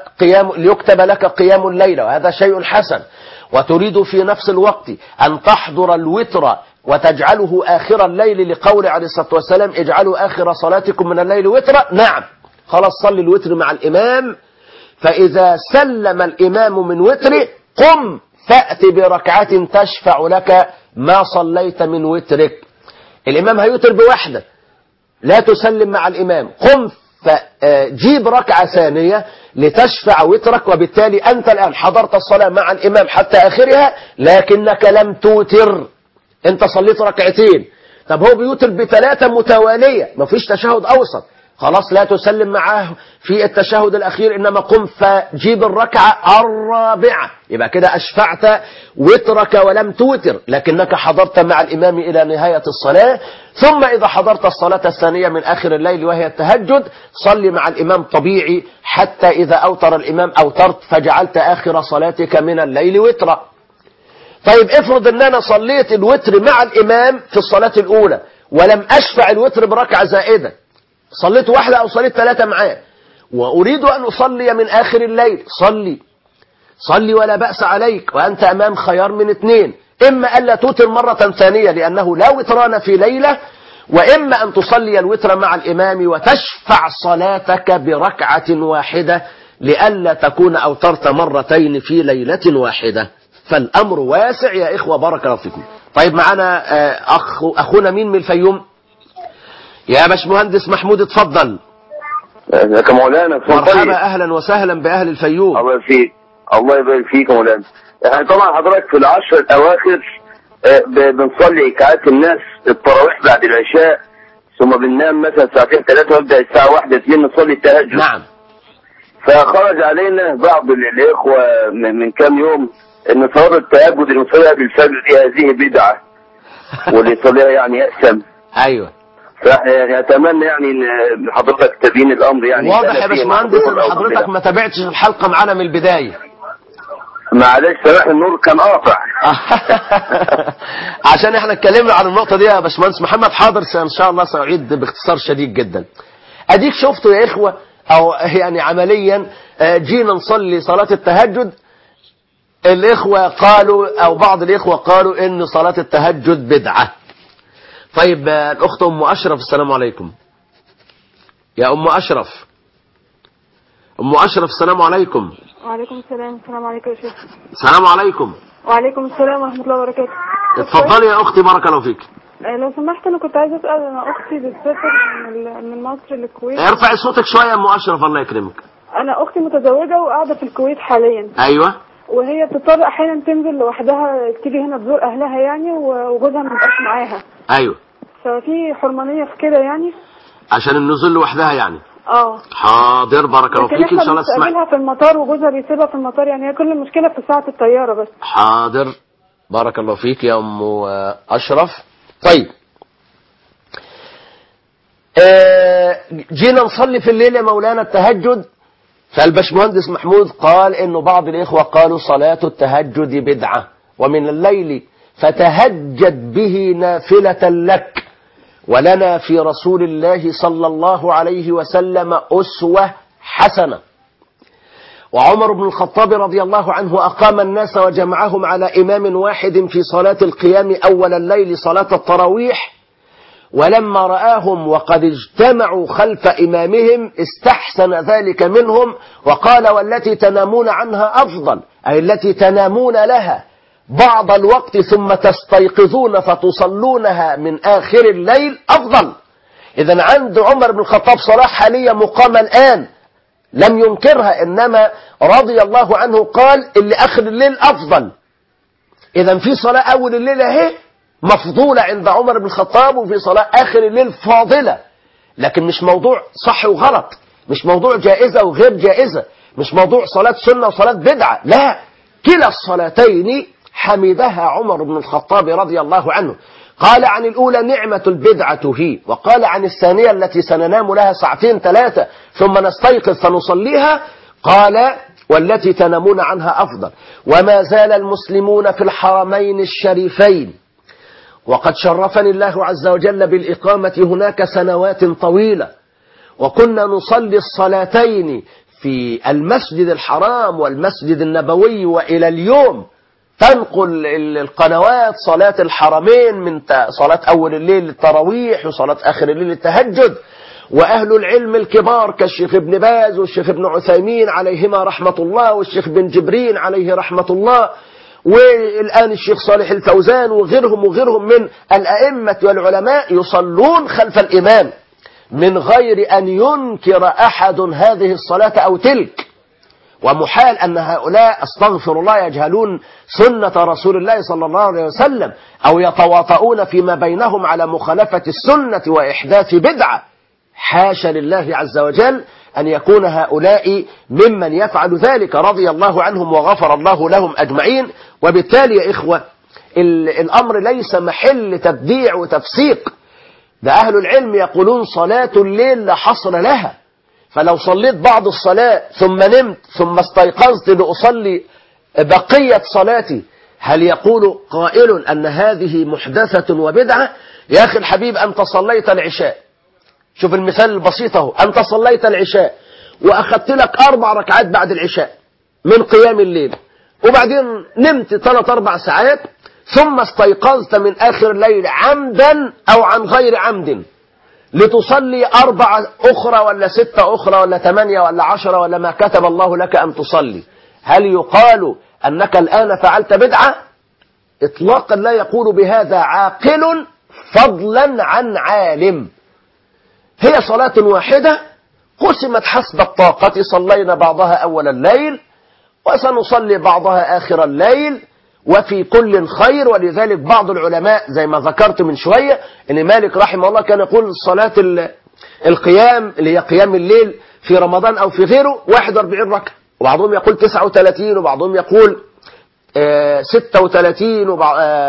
لك قيام الليلة، وهذا شيء حسن، وتريد في نفس الوقت أن تحضر الوتر وتجعله آخر الليل لقول عليه الصلاة والسلام: اجعلوا آخر صلاتكم من الليل وترا. نعم، خلاص صلي الوتر مع الإمام، فإذا سلم الإمام من وتره قم فأت بركعة تشفع لك ما صليت من وترك. الإمام هيوتر بوحدة، لا تسلم مع الإمام، قم فجيب ركعة ثانية لتشفع وترك، وبالتالي أنت الآن حضرت الصلاة مع الإمام حتى آخرها لكنك لم توتر، أنت صليت ركعتين. طب هو بيوتر ب3 متوالية ما فيش تشهد أوسط، خلاص لا تسلم معاه في التشهد الأخير، إنما قم فجيب الركعة الرابعة، يبقى كده أشفعت وترك ولم توتر، لكنك حضرت مع الإمام إلى نهاية الصلاة. ثم إذا حضرت الصلاة الثانية من آخر الليل وهي التهجد صلي مع الإمام طبيعي، حتى إذا أوتر الإمام أوترت فجعلت آخر صلاتك من الليل وترا. طيب افرض أن أنا صليت الوتر مع الإمام في الصلاة الأولى ولم أشفع الوتر بركعة زائدة، صليت واحدة أو صليت 3 معاه، وأريد أن أصلي من آخر الليل، صلي ولا بأس عليك، وأنت أمام خيار من 2: إما ألا توتر مرة ثانية لأنه لا وتران في ليلة، وإما أن تصلي الوتر مع الإمام وتشفع صلاتك بركعة واحدة لئلا تكون أوترت مرتين في ليلة واحدة. فالأمر واسع يا إخوة، بارك الله فيكم. طيب معنا أخونا مين من الفيوم؟ يا باشمهندس محمود اتفضل. ازيك يا مولانا؟ مرحبا، اهلا وسهلا باهل الفيوم. الله يبارك، الله يبارك فيك يا مولانا. يعني طبعا حضرتك في ال10 الأواخر بنصلي كعادة الناس التراويح بعد العشاء، ثم بننام مثلا ساعتين 3 ونبدأ الساعة 1 2 نصلي التهجد. نعم. فخرج علينا بعض الإخوة من كام يوم إن صلاة التهجد المصلية بالفجر دي هذه بدعة، واللي يصليها يعني يأسم. ايوه. فأتمنى يعني ان حضرتك تبين الامر يعني. واضح يا باشمهندس ان حضرتك ما تابعتش الحلقه معانا من البدايه. معلش صلاح النور كان قاطع. عشان احنا اتكلمنا عن النقطه دي يا باشمهندس محمد. حاضر ان شاء الله سأعيد باختصار شديد جدا. اديك شفتوا يا اخوه، او يعني عمليا جينا نصلي صلاه التهجد، الاخوه قالوا او بعض الاخوه قالوا ان صلاه التهجد بدعه. طيب الاخت ام اشرف، السلام عليكم. يا ام اشرف، ام اشرف السلام عليكم. وعليكم السلام. السلام عليكم يا شيخ. السلام عليكم. وعليكم السلام ورحمة الله وبركاته. اتفضلي يا اختي، بارك الله فيك. لو سمحت انا كنت عايزة اسأل، انا اختي بتسافر من مصر للكويت. ارفعي صوتك شوية يا ام اشرف الله يكرمك. انا اختي متزوجة وقاعدة في الكويت حاليا. ايوه. وهي بتضطر احيانا تنزل لوحدها، تيجي هنا تزور اهلها يعني، وجوزها ما بيبقاش معاها. ايوه. ففي حرمانية في كده يعني. عشان النزول لوحدها يعني. اه. حاضر بارك الله فيك ان شاء الله تسمعي. بنستقبلها في المطار وجوزها بيسيبها في المطار، يعني هي كل المشكلة في ساعة الطيارة بس. حاضر بارك الله فيك يا ام اشرف. طيب جينا نصلي في الليل يا مولانا التهجد، فالبشمهندس محمود قال انه بعض الاخوة قالوا صلاة التهجد بدعة، ومن الليل فتهجد به نافلة لك، ولنا في رسول الله صلى الله عليه وسلم أسوة حسنة. وعمر بن الخطاب رضي الله عنه أقام الناس وجمعهم على إمام واحد في صلاة القيام أول الليل صلاة التراويح، ولما رآهم وقد اجتمعوا خلف إمامهم استحسن ذلك منهم وقال: والتي تنامون عنها أفضل، أي التي تنامون لها بعض الوقت ثم تستيقظون فتصلونها من آخر الليل أفضل. إذن عند عمر بن الخطاب صلاة حالية مقامة الآن لم ينكرها، إنما رضي الله عنه قال اللي آخر الليل أفضل. إذن في صلاة أول الليل اهي مفضولة عند عمر بن الخطاب، وفي صلاة آخر الليل فاضلة، لكن مش موضوع صح وغلط، مش موضوع جائزة وغير جائزة، مش موضوع صلاة سنة وصلاة بدعة، لا، كلا الصلاتين حمدها عمر بن الخطاب رضي الله عنه. قال عن الأولى نعمة البدعة هي، وقال عن الثانية التي سننام لها ساعتين ثلاثة ثم نستيقظ فنصليها قال: والتي تنامون عنها أفضل. وما زال المسلمون في الحرمين الشريفين، وقد شرفني الله عز وجل بالإقامة هناك سنوات طويلة، وكنا نصلي الصلاتين في المسجد الحرام والمسجد النبوي، وإلى اليوم تنقل القنوات صلاة الحرمين من صلاة أول الليل للتراويح وصلاة آخر الليل للتهجد. وأهل العلم الكبار كالشيخ ابن باز والشيخ ابن عثيمين عليهما رحمة الله والشيخ بن جبرين عليه رحمة الله، والآن الشيخ صالح الفوزان وغيرهم من الأئمة والعلماء يصلون خلف الإمام من غير أن ينكر أحد هذه الصلاة أو تلك. ومحال أن هؤلاء استغفر الله يجهلون سنة رسول الله صلى الله عليه وسلم أو يتواطؤون فيما بينهم على مخالفة السنة وإحداث بدعة. حاشا لله عز وجل أن يكون هؤلاء ممن يفعل ذلك، رضي الله عنهم وغفر الله لهم أجمعين. وبالتالي يا إخوة الأمر ليس محل تبديع وتفسيق، ده أهل العلم يقولون صلاة الليل لا حصر لها، فلو صليت بعض الصلاة ثم نمت ثم استيقظت لأصلي بقية صلاتي، هل يقول قائل أن هذه محدثة وبدعة؟ يا أخي الحبيب، أنت صليت العشاء، شوف المثال البسيط اهو، أنت صليت العشاء وأخذت لك 4 ركعات بعد العشاء من قيام الليل، وبعدين نمت 3-4 ساعات ثم استيقظت من آخر الليل عمدا أو عن غير عمد لتصلي 4 أخرى ولا 6 أخرى ولا 8 ولا 10 ولا ما كتب الله لك أن تصلي، هل يقال أنك الآن فعلت بدعة؟ إطلاقا لا يقول بهذا عاقل فضلا عن عالم. هي صلاة واحدة قسمت حسب الطاقة، صلينا بعضها أول الليل وسنصلي بعضها آخر الليل، وفي كل خير. ولذلك بعض العلماء زي ما ذكرت من شوية ان مالك رحمه الله كان يقول صلاة القيام اللي هي قيام الليل في رمضان او في غيره 41 ركعة، وبعضهم يقول 39 وبعضهم يقول 36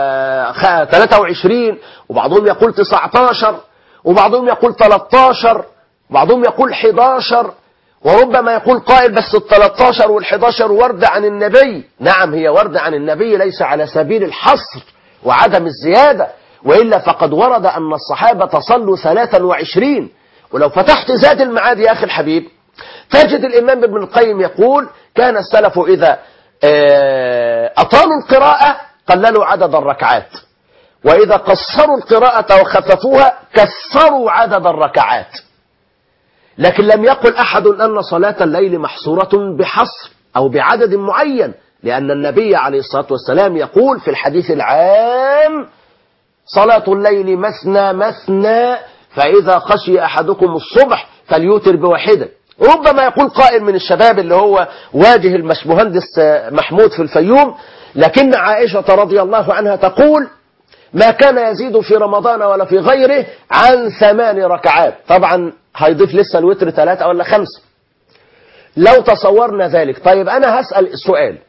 23 وبعضهم يقول 19 وبعضهم يقول 13 وبعضهم يقول 11 وربما يقول قائل بس ال13 وال11 ورد عن النبي. نعم هي ورد عن النبي ليس على سبيل الحصر وعدم الزيادة، وإلا فقد ورد أن الصحابة صلوا 23. ولو فتحت زاد المعاد يا أخي الحبيب تجد الإمام ابن القيم يقول كان السلف إذا أطالوا القراءة قللوا عدد الركعات، وإذا قصروا القراءة وخففوها كثروا عدد الركعات. لكن لم يقل أحد أن صلاة الليل محصورة بحصر أو بعدد معين، لأن النبي عليه الصلاة والسلام يقول في الحديث العام صلاة الليل مثنى مثنى فإذا خشي أحدكم الصبح فليوتر بواحدة. ربما يقول قائل من الشباب اللي هو واجه المهندس محمود في الفيوم، لكن عائشة رضي الله عنها تقول ما كان يزيد في رمضان ولا في غيره عن 8 ركعات. طبعا هيضيف لسه الوتر 3 ولا 5 لو تصورنا ذلك. طيب أنا هسأل السؤال،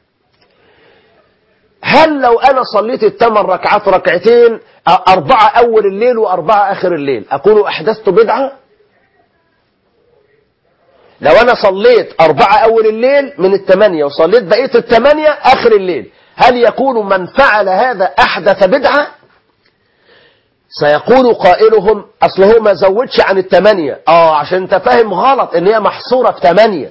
هل لو أنا صليت ال8 ركعات ركعتين 4 أول الليل و4 آخر الليل أكون أحدثت بدعة؟ لو أنا صليت 4 أول الليل من ال8 وصليت بقية ال8 آخر الليل هل يكون من فعل هذا أحدث بدعة؟ سيقول قائلهم أصله ما زودش عن ال8 عشان انت فاهم غلط ان هي محصورة في 8.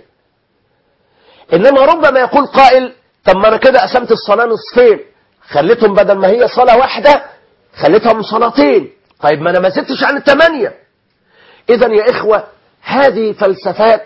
إنما ربما يقول قائل طب ما أنا كده قسمت الصلاة نصفين خليتهم بدل ما هي صلاة واحدة خليتهم صلاتين. طيب ما أنا ما زدتش عن ال8. إذن يا إخوة هذه فلسفات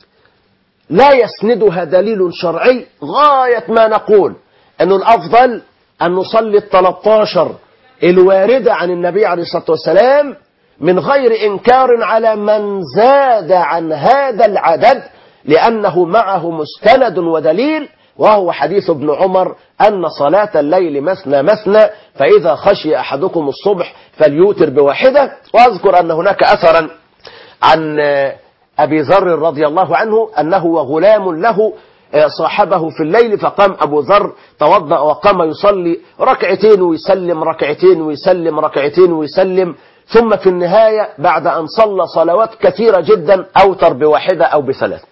لا يسندها دليل شرعي. غاية ما نقول أنه الأفضل أن نصلي ال13 الواردة عن النبي عليه الصلاة والسلام من غير إنكار على من زاد عن هذا العدد، لأنه معه مستند ودليل، وهو حديث ابن عمر أن صلاة الليل مثنى مثنى فإذا خشي أحدكم الصبح فليوتر بواحدة. وأذكر أن هناك أثرا عن أبي ذر رضي الله عنه أنه وغلام له صاحبه في الليل، فقام أبو ذر توضأ وقام يصلي ركعتين ويسلم ركعتين ويسلم ركعتين ويسلم، ثم في النهاية بعد أن صلى صلوات كثيرة جدا أوتر بواحدة أو ب3.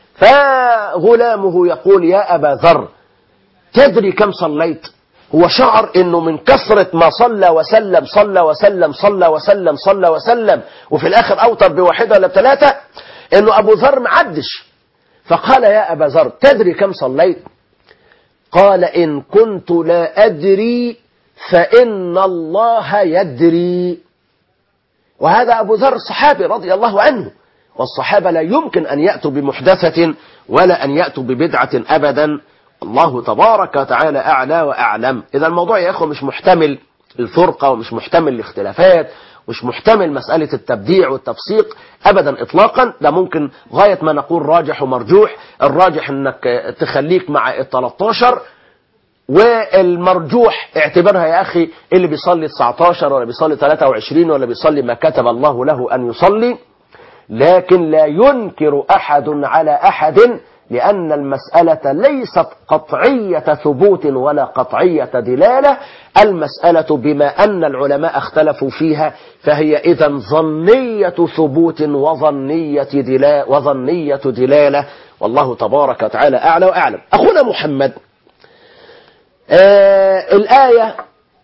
فغلامه يقول يا أبا ذر تدري كم صليت؟ هو شعر أنه من كثرة ما صلى وسلم صلى وسلم صلى وسلم صلى وسلم وفي الآخر أوتر بواحدة ولا ب3 أنه أبو ذر معدش. فقال يا أبا ذر تدري كم صليت؟ قال إن كنت لا أدري فإن الله يدري. وهذا أبو ذر الصحابي رضي الله عنه، والصحابة لا يمكن أن يأتوا بمحدثة ولا أن يأتوا ببدعة أبدا. الله تبارك وتعالى أعلى وأعلم. إذا الموضوع يا أخوة مش محتمل الفرقة ومش محتمل الاختلافات مش محتمل مسألة التبديع والتفسيق أبدا إطلاقا. ده ممكن غاية ما نقول راجح ومرجوح. الراجح أنك تخليك مع ال13، والمرجوح اعتبرها يا أخي اللي بيصلي 19 ولا بيصلي 23 ولا بيصلي ما كتب الله له أن يصلي. لكن لا ينكر أحد على أحد، لأن المسألة ليست قطعية ثبوت ولا قطعية دلالة. المسألة بما أن العلماء اختلفوا فيها فهي إذن ظنية ثبوت وظنية دلالة. والله تبارك وتعالى أعلى وأعلم. أخونا محمد الآية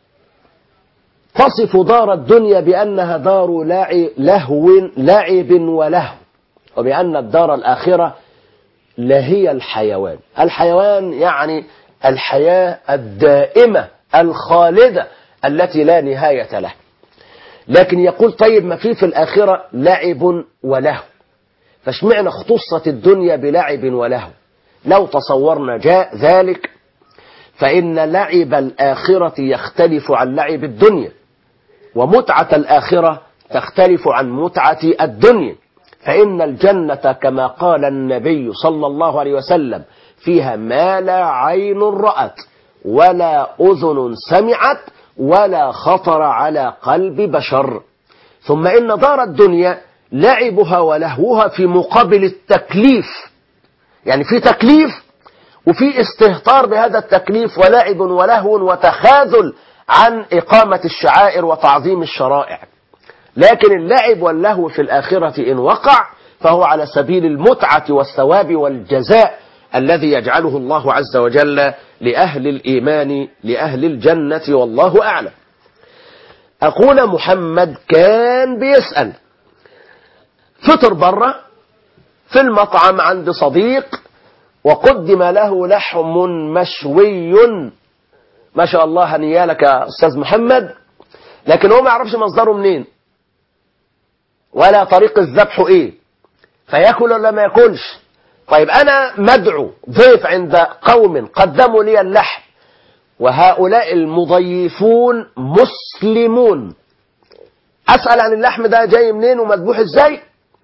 تصف دار الدنيا بأنها دار لعب ولهو، وبأن الدار الآخرة لهي الحيوان. الحيوان يعني الحياة الدائمة الخالدة التي لا نهاية لها. لكن يقول طيب ما في الآخرة لعب ولهو، فاشمعنى اختصت الدنيا بلعب ولهو؟ لو تصورنا جاء ذلك فإن لعب الآخرة يختلف عن لعب الدنيا، ومتعة الآخرة تختلف عن متعة الدنيا. فإن الجنة كما قال النبي صلى الله عليه وسلم فيها ما لا عين رأت ولا أذن سمعت ولا خطر على قلب بشر. ثم إن دار الدنيا لعبها ولهوها في مقابل التكليف، يعني في تكليف وفي استهتار بهذا التكليف ولعب ولهو وتخاذل عن إقامة الشعائر وتعظيم الشرائع. لكن اللعب واللهو في الآخرة إن وقع فهو على سبيل المتعة والثواب والجزاء الذي يجعله الله عز وجل لأهل الإيمان لأهل الجنة، والله أعلم. أخونا محمد كان بيسأل، فطر بره في المطعم عند صديق وقدم له لحم مشوي، ما شاء الله هنيالك يا أستاذ محمد، لكن هو ما يعرفش مصدره منين ولا طريق الذبح ايه، فيأكل ولا ما يأكلش. طيب أنا مدعو ضيف عند قوم قدموا لي اللحم، وهؤلاء المضيفون مسلمون، أسأل عن اللحم ده جاي منين ومذبوح ازاي؟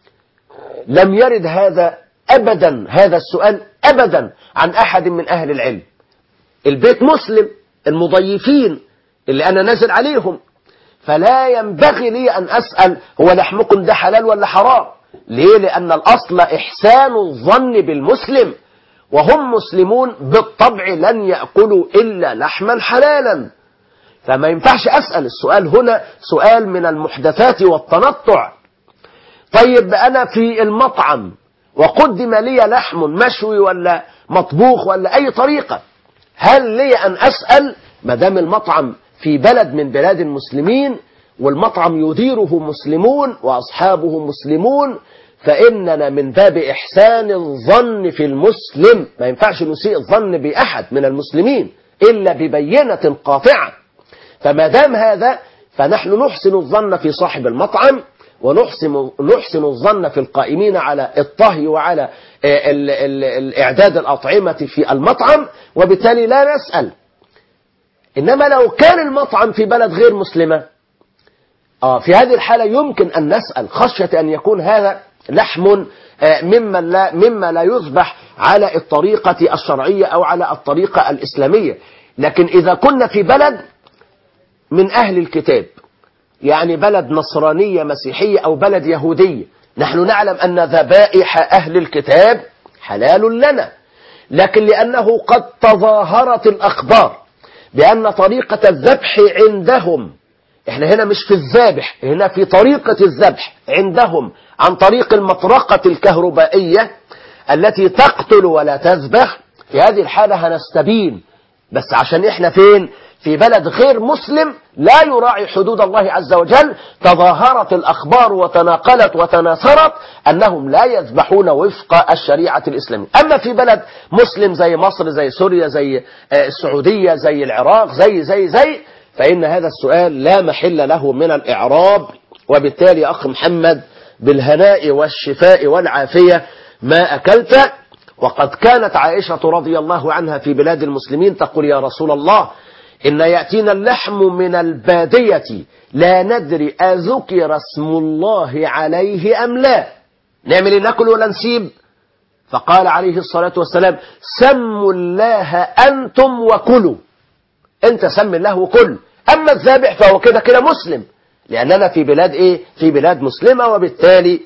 لم يرد هذا أبدا، هذا السؤال أبدا عن أحد من أهل العلم. البيت مسلم، المضيفين اللي أنا نازل عليهم، فلا ينبغي لي أن أسأل هو لحمكم ده حلال ولا حرام. ليه؟ لأن الأصل إحسان الظن بالمسلم، وهم مسلمون بالطبع لن يأكلوا إلا لحما حلالا، فما ينفعش أسأل. السؤال هنا سؤال من المحدثات والتنطع. طيب أنا في المطعم وقدم لي لحم مشوي ولا مطبوخ ولا أي طريقة، هل لي أن أسأل؟ ما دام المطعم في بلد من بلاد المسلمين والمطعم يديره مسلمون وأصحابه مسلمون، فإننا من باب إحسان الظن في المسلم، ما ينفعش نسيء الظن بأحد من المسلمين إلا ببينة قاطعة. فما دام هذا فنحن نحسن الظن في صاحب المطعم، ونحسن الظن في القائمين على الطهي وعلى الإعداد الأطعمة في المطعم، وبالتالي لا نسأل. إنما لو كان المطعم في بلد غير مسلمة، في هذه الحالة يمكن أن نسأل خشية أن يكون هذا لحم مما لا يذبح على الطريقة الشرعية أو على الطريقة الإسلامية. لكن إذا كنا في بلد من أهل الكتاب، يعني بلد نصرانية مسيحية أو بلد يهودية، نحن نعلم أن ذبائح أهل الكتاب حلال لنا، لكن لأنه قد تظاهرت الأخبار بأن طريقة الذبح عندهم، احنا هنا مش في الذابح، هنا في طريقة الذبح عندهم عن طريق المطرقة الكهربائية التي تقتل ولا تذبح، في هذه الحالة هنستبين. بس عشان احنا فين؟ في بلد غير مسلم لا يراعي حدود الله عز وجل، تظاهرت الأخبار وتناقلت وتناثرت أنهم لا يذبحون وفق الشريعة الإسلامية. أما في بلد مسلم زي مصر، زي سوريا، زي السعودية، زي العراق، زي فإن هذا السؤال لا محل له من الإعراب. وبالتالي أخ محمد بالهناء والشفاء والعافية ما أكلت. وقد كانت عائشة رضي الله عنها في بلاد المسلمين تقول: يا رسول الله، إن يأتينا اللحم من البادية لا ندري أذكر اسم الله عليه أم لا، نعمل إيه، ناكل ولا نسيب؟ فقال عليه الصلاة والسلام: سموا الله أنتم وكلوا، أنت سم الله وكل، أما الذابح فهو كده كده مسلم، لأننا في بلاد إيه؟ في بلاد مسلمة. وبالتالي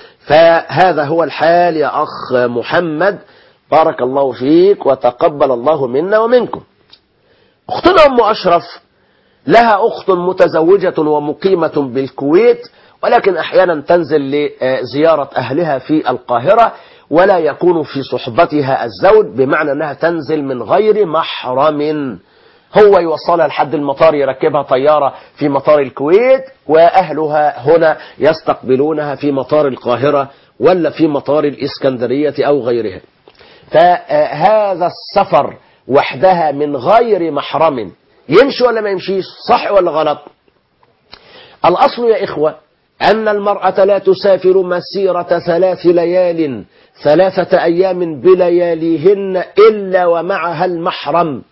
فهذا هو الحال يا أخ محمد، بارك الله فيك وتقبل الله منا ومنكم. أختنا أم أشرف لها أخت متزوجة ومقيمة بالكويت، ولكن أحيانا تنزل لزيارة أهلها في القاهرة ولا يكون في صحبتها الزوج، بمعنى أنها تنزل من غير محرم، هو يوصلها لحد المطار، يركبها طيارة في مطار الكويت، وأهلها هنا يستقبلونها في مطار القاهرة ولا في مطار الإسكندرية أو غيرها. فهذا السفر وحدها من غير محرم يمشي ولا ما يمشيش؟ صح ولا غلط؟ الأصل يا إخوة أن المرأة لا تسافر مسيرة 3 ليال 3 أيام بلياليهن إلا ومعها المحرم.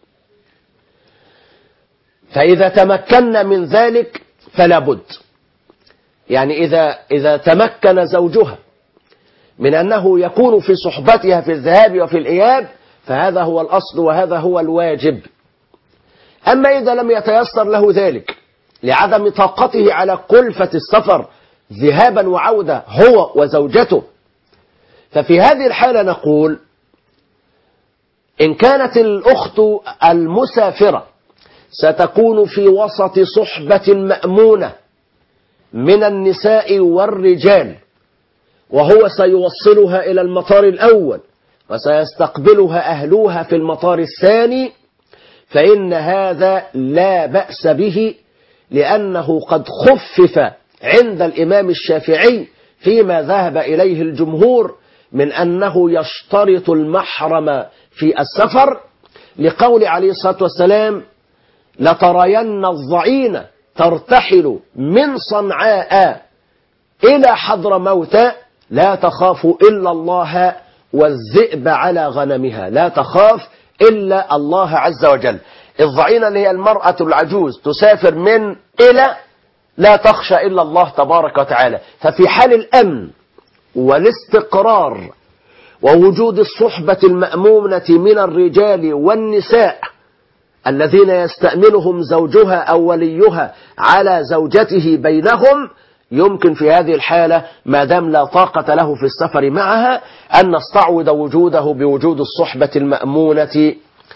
فإذا تمكنا من ذلك فلا بد، يعني إذا تمكن زوجها من أنه يكون في صحبتها في الذهاب وفي الإياب فهذا هو الأصل وهذا هو الواجب. أما إذا لم يتيسر له ذلك لعدم طاقته على كلفة السفر ذهابا وعودة هو وزوجته، ففي هذه الحالة نقول إن كانت الأخت المسافرة ستكون في وسط صحبة مأمونة من النساء والرجال، وهو سيوصلها إلى المطار الأول وسيستقبلها أهلها في المطار الثاني، فإن هذا لا بأس به، لأنه قد خفف عند الإمام الشافعي فيما ذهب إليه الجمهور من أنه يشترط المحرم في السفر، لقول عليه الصلاة والسلام: لترين الضعين ترتحل من صنعاء إلى حضرموت لا تخاف إلا الله والذئب على غنمها. لا تخاف إلا الله عز وجل. الضعينة اللي هي المرأة العجوز تسافر من إلى، لا تخشى إلا الله تبارك وتعالى. ففي حال الأمن والاستقرار ووجود الصحبة المأمونة من الرجال والنساء الذين يستأمنهم زوجها أو وليها على زوجته بينهم، يمكن في هذه الحالة ما دام لا طاقة له في السفر معها أن نستعوض وجوده بوجود الصحبة المأمونة،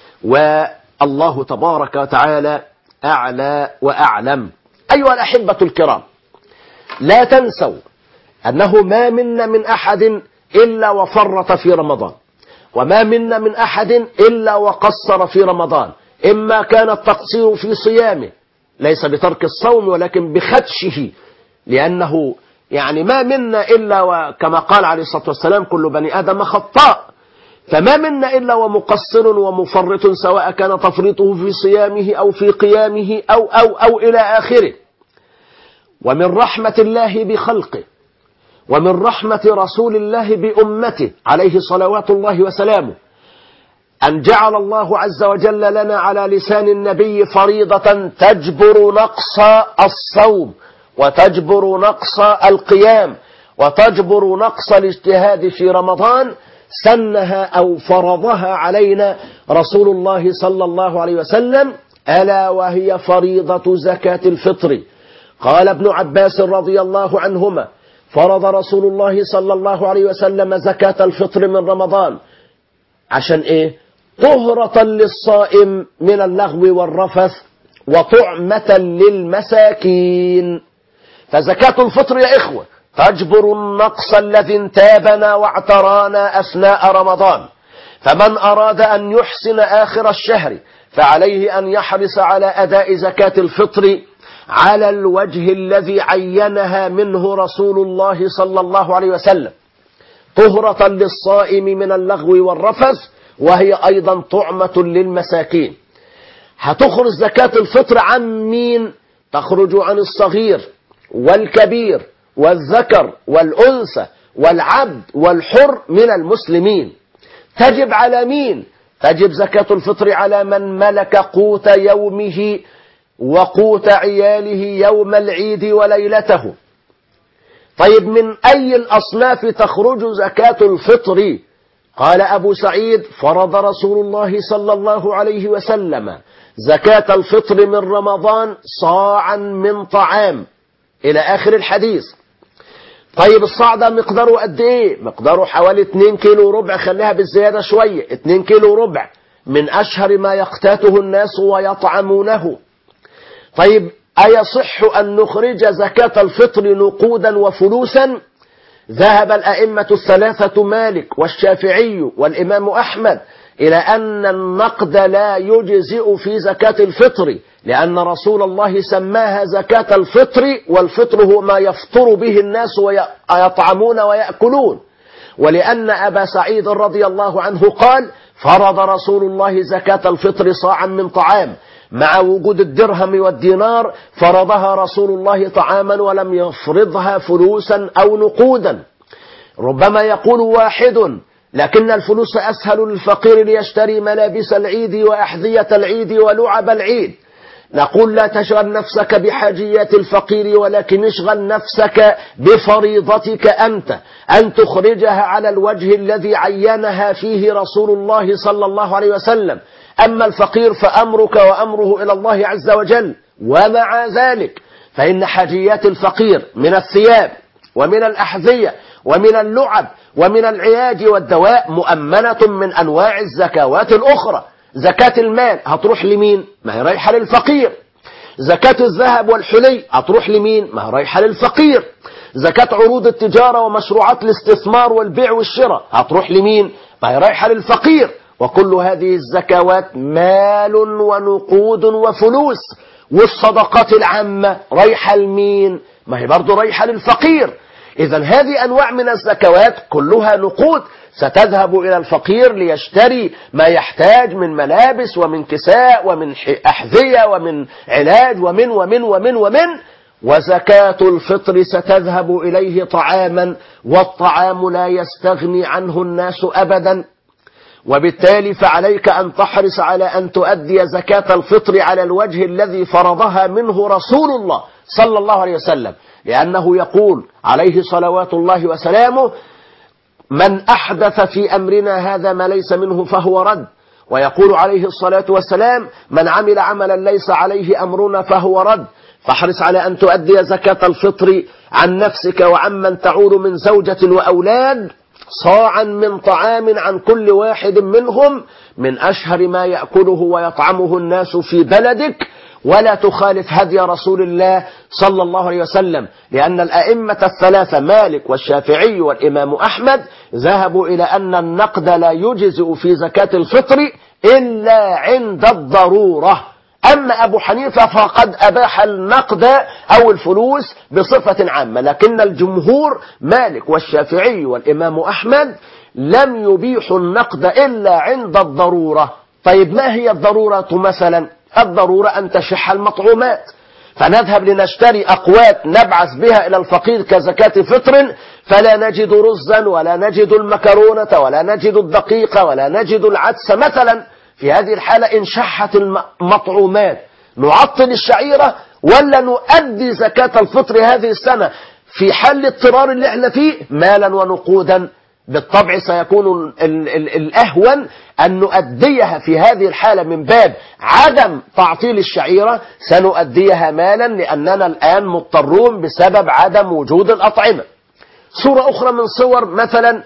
والله تبارك وتعالى أعلى وأعلم. أيها الأحبة الكرام، لا تنسوا أنه ما منا من أحد إلا وفرط في رمضان، وما منا من أحد إلا وقصر في رمضان، إما كان التقصير في صيامه ليس بترك الصوم ولكن بخدشه، لأنه يعني ما منا إلا وكما قال عليه الصلاة والسلام: كل بني آدم خطاء، فما منا إلا ومقصر ومفرط، سواء كان تفريطه في صيامه أو في قيامه أو إلى آخره. ومن رحمة الله بخلقه ومن رحمة رسول الله بأمته عليه صلوات الله وسلامه أن جعل الله عز وجل لنا على لسان النبي فريضة تجبر نقص الصوم وتجبر نقص القيام وتجبر نقص الاجتهاد في رمضان، سنها أو فرضها علينا رسول الله صلى الله عليه وسلم، ألا وهي فريضة زكاة الفطر. قال ابن عباس رضي الله عنهما: فرض رسول الله صلى الله عليه وسلم زكاة الفطر من رمضان. عشان إيه؟ طهرة للصائم من اللغو والرفث وطعمة للمساكين. فزكاة الفطر يا إخوة تجبر النقص الذي انتابنا واعترانا أثناء رمضان، فمن أراد أن يحسن آخر الشهر فعليه أن يحرص على أداء زكاة الفطر على الوجه الذي عينها منه رسول الله صلى الله عليه وسلم، طهرة للصائم من اللغو والرفث، وهي أيضا طعمة للمساكين. هتخرج زكاة الفطر عن مين؟ تخرج عن الصغير والكبير والذكر والأنثى والعبد والحر من المسلمين. تجب على مين؟ تجب زكاة الفطر على من ملك قوت يومه وقوت عياله يوم العيد وليلته. طيب من أي الأصناف تخرج زكاة الفطر؟ قال أبو سعيد: فرض رسول الله صلى الله عليه وسلم زكاة الفطر من رمضان صاعا من طعام، إلى آخر الحديث. طيب الصاع ده مقداره قد إيه؟ مقداره حوالي 2 كيلو وربع، خليها بالزيادة شوية، 2 كيلو وربع، من أشهر ما يقتاته الناس ويطعمونه. طيب أيصح أن نخرج زكاة الفطر نقودا وفلوسا؟ ذهب الأئمة الثلاثة مالك والشافعي والإمام أحمد إلى أن النقد لا يجزئ في زكاة الفطر، لأن رسول الله سماها زكاة الفطر، والفطر هو ما يفطر به الناس ويطعمون ويأكلون، ولأن أبا سعيد رضي الله عنه قال: فرض رسول الله زكاة الفطر صاعا من طعام، مع وجود الدرهم والدينار فرضها رسول الله طعاما ولم يفرضها فلوسا أو نقودا. ربما يقول واحد: لكن الفلوس أسهل للفقير ليشتري ملابس العيد وأحذية العيد ولعب العيد. نقول: لا تشغل نفسك بحاجيات الفقير، ولكن اشغل نفسك بفريضتك أنت أن تخرجها على الوجه الذي عينها فيه رسول الله صلى الله عليه وسلم. أما الفقير فأمرك وأمره إلى الله عز وجل. ومع ذلك فإن حاجيات الفقير من الثياب ومن الأحذية ومن اللعب ومن العلاج والدواء مؤمنة من أنواع الزكوات الأخرى. زكاة المال هتروح لمين؟ ما هي رايحة للفقير. زكاة الذهب والحلي هتروح لمين؟ ما هي رايحة للفقير. زكاة عروض التجارة ومشروعات الاستثمار والبيع والشراء هتروح لمين؟ ما هي رايحة للفقير. وكل هذه الزكوات مال ونقود وفلوس. والصدقات العامة رايحة لمين؟ ما هي برضو رايحة للفقير. إذا هذه أنواع من الزكوات كلها نقود ستذهب إلى الفقير ليشتري ما يحتاج من ملابس ومن كساء ومن أحذية ومن علاج ومن وزكاة الفطر ستذهب إليه طعاما، والطعام لا يستغني عنه الناس أبدا. وبالتالي فعليك أن تحرص على أن تؤدي زكاة الفطر على الوجه الذي فرضها منه رسول الله صلى الله عليه وسلم، لأنه يقول عليه صلوات الله وسلامه: من أحدث في أمرنا هذا ما ليس منه فهو رد. ويقول عليه الصلاة والسلام: من عمل عملا ليس عليه أمرنا فهو رد. فاحرص على أن تؤدي زكاة الفطر عن نفسك وعمن تعول من زوجة وأولاد صاعا من طعام عن كل واحد منهم من أشهر ما يأكله ويطعمه الناس في بلدك، ولا تخالف هدي رسول الله صلى الله عليه وسلم، لأن الأئمة الثلاثة مالك والشافعي والإمام أحمد ذهبوا إلى أن النقد لا يجزئ في زكاة الفطر إلا عند الضرورة. أما أبو حنيفة فقد أباح النقد أو الفلوس بصفة عامة، لكن الجمهور مالك والشافعي والإمام أحمد لم يبيحوا النقد إلا عند الضرورة. طيب ما هي الضرورة مثلا؟ الضرورة أن تشح المطعومات، فنذهب لنشتري أقوات نبعث بها إلى الفقير كزكاة فطر، فلا نجد رزا ولا نجد المكرونة ولا نجد الدقيق ولا نجد العدس مثلا. في هذه الحالة إن شحت المطعومات نعطل الشعيرة ولا نؤدي زكاة الفطر هذه السنة في حال الاضطرار اللي احنا فيه مالا ونقودا؟ بالطبع سيكون الأهون أن نؤديها في هذه الحالة من باب عدم تعطيل الشعيرة، سنؤديها مالا لأننا الآن مضطرون بسبب عدم وجود الأطعمة. صورة أخرى من صور مثلا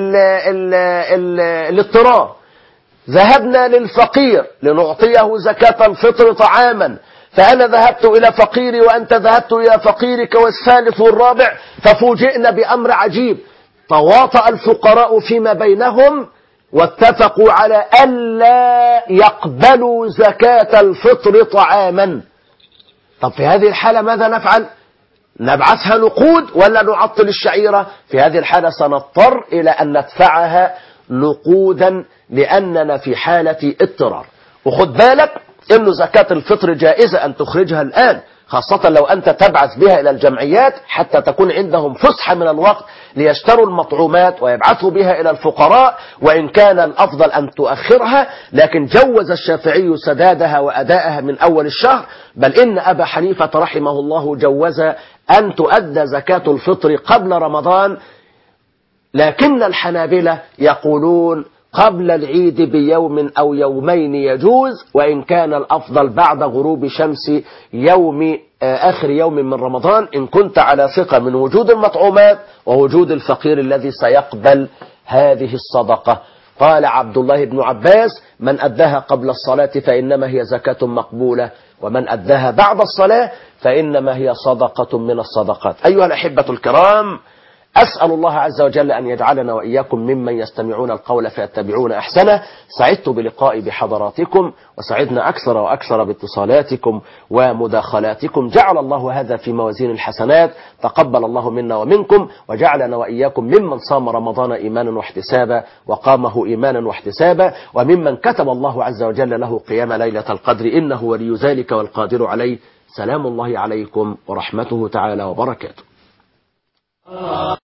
الاضطرار، ذهبنا للفقير لنعطيه زكاة الفطر طعاما، فأنا ذهبت إلى فقيري وأنت ذهبت إلى فقيرك والثالث والرابع، ففوجئنا بأمر عجيب، تواطأ الفقراء فيما بينهم واتفقوا على ألا يقبلوا زكاة الفطر طعاما. طب في هذه الحالة ماذا نفعل؟ نبعثها نقود ولا نعطل الشعيرة؟ في هذه الحالة سنضطر إلى أن ندفعها نقودا لأننا في حالة اضطرار. وخد بالك إنه زكاة الفطر جائزة أن تخرجها الآن، خاصة لو أنت تبعث بها إلى الجمعيات حتى تكون عندهم فسحة من الوقت ليشتروا المطعومات ويبعثوا بها إلى الفقراء، وإن كان الأفضل أن تؤخرها، لكن جوز الشافعي سدادها وأداءها من أول الشهر، بل إن أبا حنيفة رحمه الله جوز أن تؤدى زكاة الفطر قبل رمضان، لكن الحنابلة يقولون قبل العيد بيوم أو يومين يجوز، وإن كان الأفضل بعد غروب شمس يوم آخر يوم من رمضان إن كنت على ثقة من وجود المطعومات ووجود الفقير الذي سيقبل هذه الصدقة. قال عبد الله بن عباس: من أداها قبل الصلاة فإنما هي زكاة مقبولة، ومن أداها بعد الصلاة فإنما هي صدقة من الصدقات. أيها الأحبة الكرام، أسأل الله عز وجل أن يجعلنا وإياكم ممن يستمعون القول فيتبعون أحسنه. سعدت بلقائي بحضراتكم، وسعدنا أكثر وأكثر باتصالاتكم ومداخلاتكم. جعل الله هذا في موازين الحسنات، تقبل الله منا ومنكم، وجعلنا وإياكم ممن صام رمضان إيمانا واحتسابا وقامه إيمانا واحتسابا، وممن كتب الله عز وجل له قيام ليلة القدر، إنه ولي ذلك والقادر عليه. سلام الله عليكم ورحمته تعالى وبركاته.